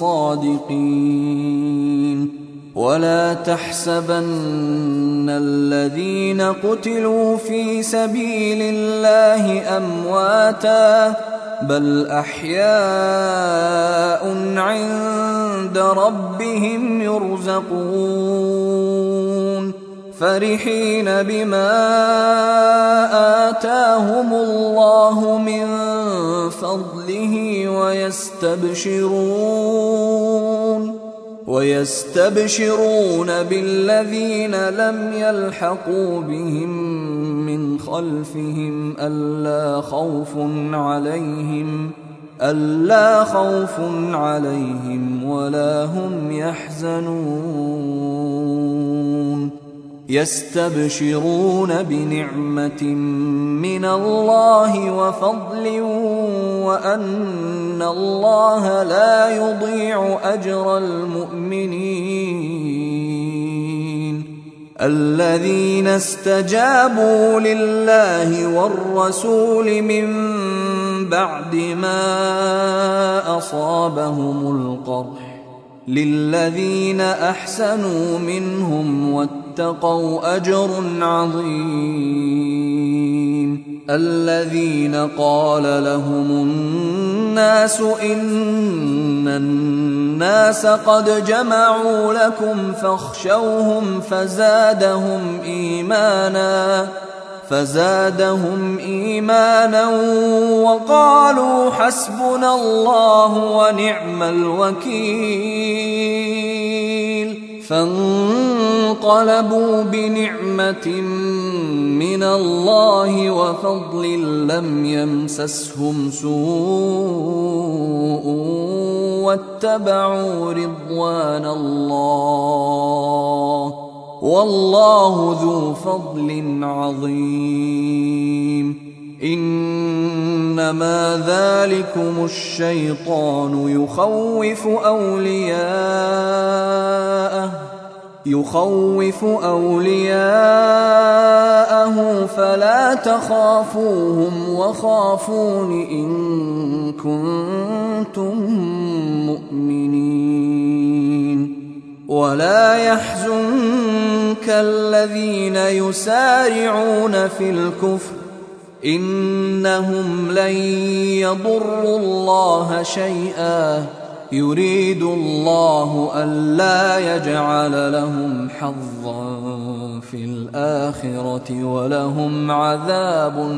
صادقين. ولا تحسبن الذين قتلوا في سبيل الله أمواتا بل أحياء عند ربهم يرزقون فرحين بما آتاهم الله من فضله ويستبشرون بالذين لم يلحقوا بهم من خلفهم ألا خوف عليهم ولا هم يحزنون. يستبشرون بنعمة من الله وفضل وأن الله لا يضيع أجر المؤمنين. الذين استجابوا لله والرسول من بعد ما أصابهم القرح للذين أحسنوا منهم واتقوا أجر عظيم. الذين قال لهم الناس إن الناس قد جمعوا لكم فاخشوهم فزادهم إيمانا وقالوا حسبنا الله ونعم الوكيل. فانقلبوا بنعمة من الله وفضل لم يمسسهم سوء واتبعوا رضوان الله والله ذو فضل عظيم. إنما ذلكم الشيطان يخوف أولياءه فلا تخافوهم وخافون إن كنتم مؤمنين. ولا يحزنك الذين يسارعون في الكفر إنهم لن يضروا الله شيئا يريد الله ألا يجعل لهم حظا في الآخرة ولهم عذاب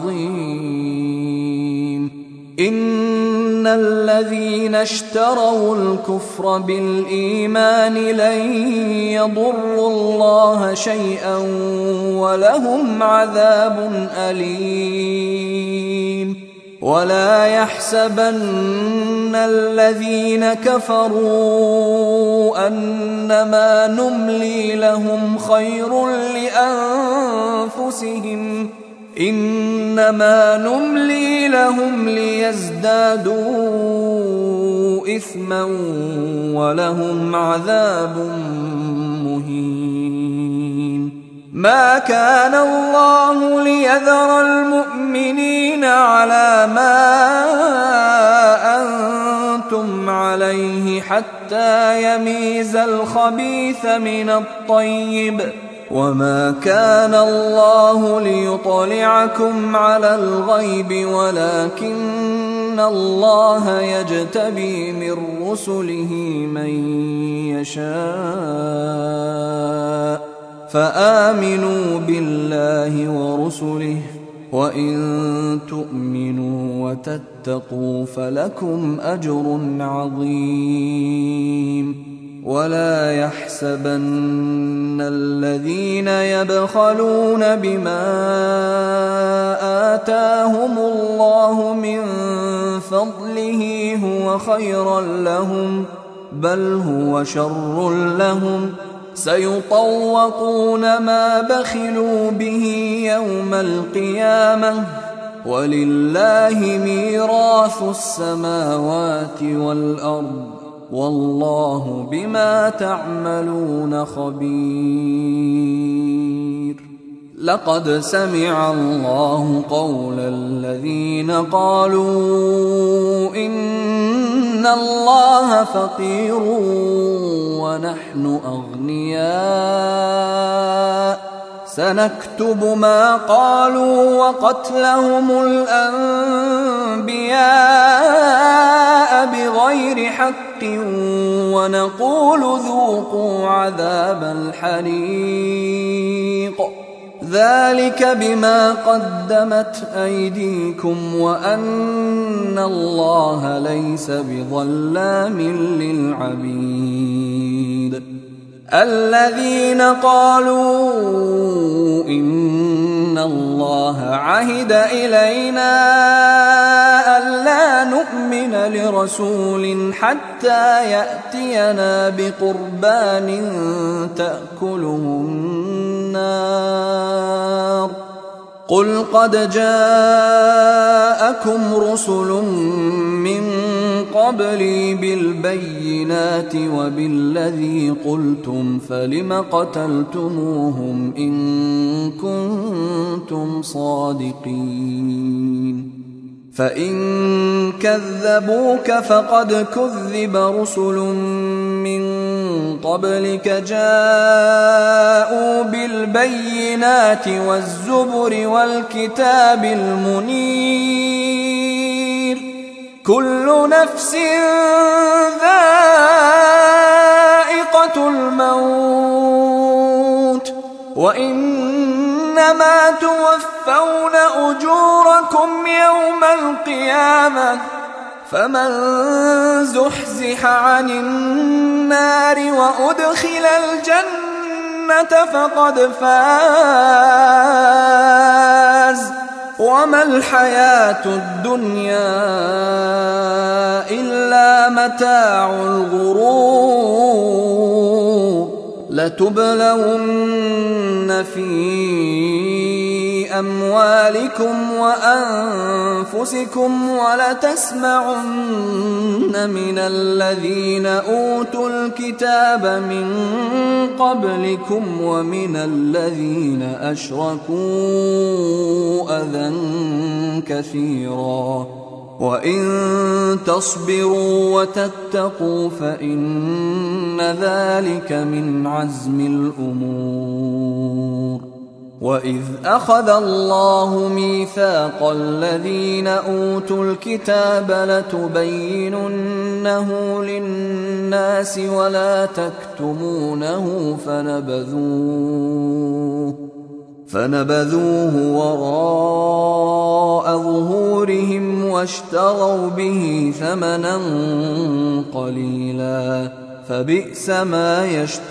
عظيم. إن الذين اشتروا الكفر بالإيمان لن يضروا الله شيئا ولهم عذاب أليم. ولا يحسبن الذين كفروا أنما نملي لهم خير لأنفسهم إنما نملي لهم ليزدادوا إثما ولهم عذاب مهين. ما كان الله ليذر المؤمنين على ما أنتم عليه حتى يميز الخبيث من الطيب وما كان الله ليطلعكم على الغيب ولكن الله يجتبي من رسله من يشاء فآمنوا بالله ورسله وإن تؤمنوا وتتقوا فلكم أجر عظيم. ولا يحسبن الذين يبخلون بما آتاهم الله من فضله هو خيرا لهم بل هو شر لهم سيطوقون ما بخلوا به يوم القيامة ولله ميراث السماوات والأرض والله بما تعملون خبير. لقد سمع الله قول الذين قالوا إن الله فقير ونحن أغنياء سنكتب ما قالوا وقتلهم الأنبياء بغير حق ونقول ذوقوا عذاب الحريق ذلك بما قدمت أيديكم وأن الله ليس بظلام للعبيد. الذين قالوا إن الله عهد إلينا ألا نؤمن لرسول حتى يأتينا بقربان تأكله النار قل قد جاءكم رسل من قبلي بالبينات وبالذي قلتم فلم قتلتموهم إن كنتم صادقين. فإن كذبوك فقد كذب رسل من قبلك جاءوا بالبينات والزبر والكتاب المنير كل نفس ذائقة الموت وإنما توفون أجوركم يوم القيامة فمن زحزح عن النار وأدخل الجنة فقد فاز وما الحياة الدنيا إلا متاع الغرور. لتبلون في أموالكم وأنفسكم ولتسمعن من الذين أوتوا الكتاب من قبلكم ومن الذين أشركوا أذى كثيرا وإن تصبروا وتتقوا فإن ذلك من عزم الأمور. وإذ أخذ الله ميثاق الذين أوتوا الكتاب لتبيننه للناس ولا تكتمونه فنبذوه وراء ظهورهم واشتروا به ثمنا قليلا فبئس ما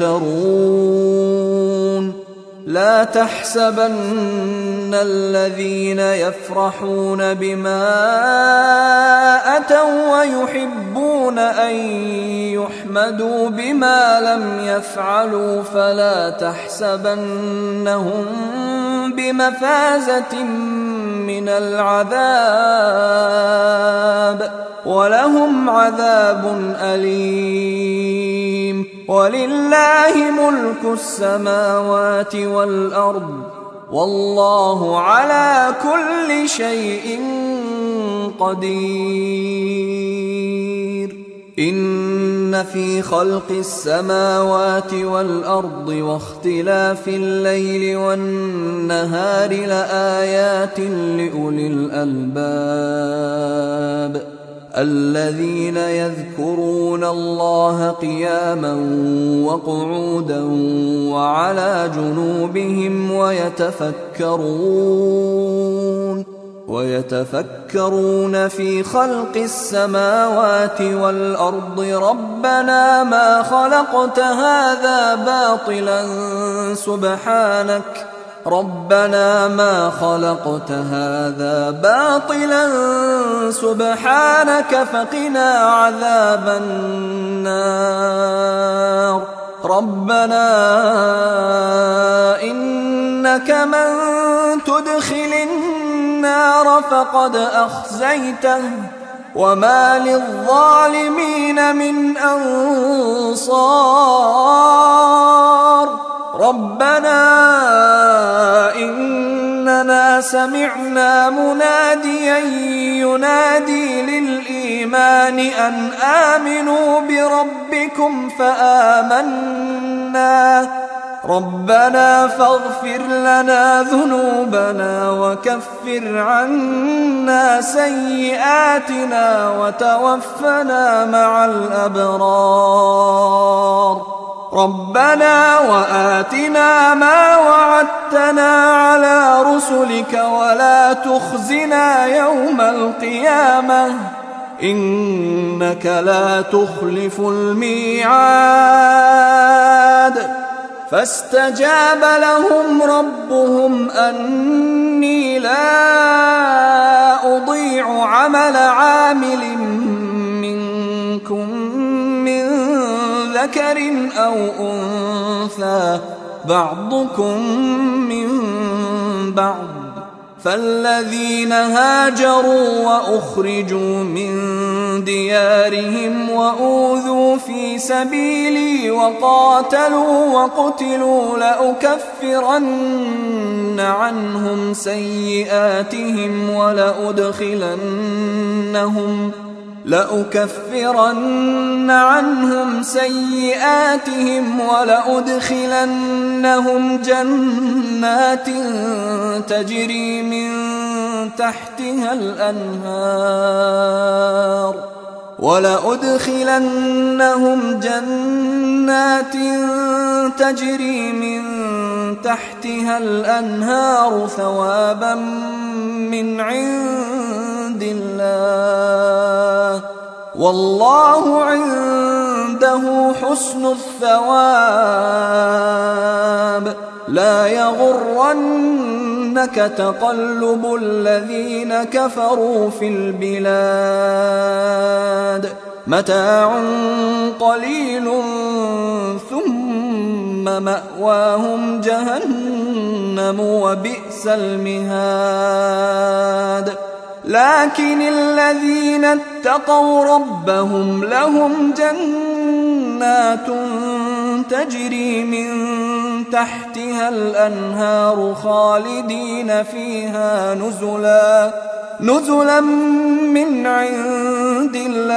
يشترون. لا تحسبن الذين يفرحون بما أتوا ويحبون أن يحمدوا بما لم يفعلوا فلا تحسبنهم بمفازة من العذاب ولهم عذاب أليم. ولله ملك السماوات والأرض والله على كل شيء قدير. إن في خلق السماوات والأرض واختلاف الليل والنهار لآيات لأولي الألباب الذين يذكرون الله قياما وقعودا وعلى جنوبهم ويتفكرون في خلق السماوات والأرض ربنا ما خلقت هذا باطلا ربنا ما خلقت هذا باطلا سبحانك فقنا عذاب النار. ربنا إنك من تدخل النار فقد أخزيته وما للظالمين من أنصار. ربنا إننا سمعنا مناديا ينادي للإيمان أن آمنوا بربكم فآمنا. ربنا فاغفر لنا ذنوبنا وكفر عنا سيئاتنا وتوفنا مع الأبرار. ربنا وآتنا ما وعدتنا على رسلك ولا تخزنا يوم القيامة إنك لا تخلف الميعاد. فاستجاب لهم ربهم أني لا أضيع عمل عامل منكم من ذكر أو أنثى بعضكم من بعض. فالذين هاجروا وأخرجوا من ديارهم وأوذوا في سبيلي وقاتلوا وقتلوا لأكفرن عنهم سيئاتهم ولأدخلنهم جنات تجري من تحتها الأنهار ثوابا من عند الله والله عنده حسن الثواب. لا يغرنك تقلب الذين كفروا في البلاد متاع قليل ثم مأواهم جهنم وبئس المهاد. لكن الذين اتقوا ربهم لهم جنات تجري من تحتها الأنهار خالدين فيها نزلا من عند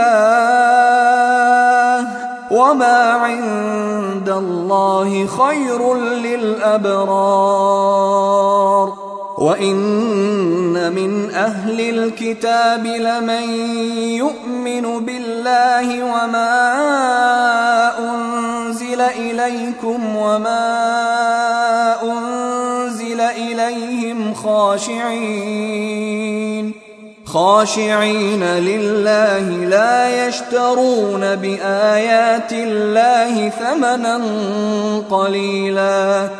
الله وما عند الله خير للأبرار. وإن من أهل الكتاب لمن يؤمن بالله وما أنزل إليكم وما أنزل إليهم خاشعين لله لا يشترون بآيات الله ثمنا قليلا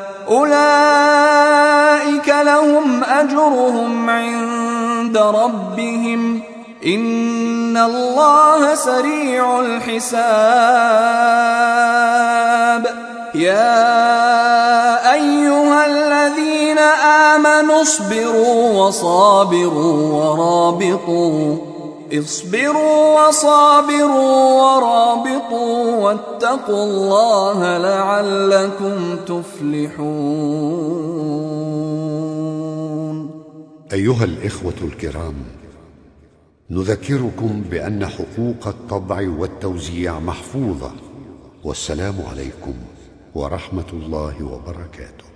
أولئك لهم أجرهم عند ربهم إن الله سريع الحساب. يا أيها الذين آمنوا اصبروا وصابروا ورابطوا واتقوا الله لعلكم تفلحون.
أيها الإخوة الكرام، نذكركم بأن حقوق الطبع والتوزيع محفوظة. والسلام عليكم ورحمة الله وبركاته.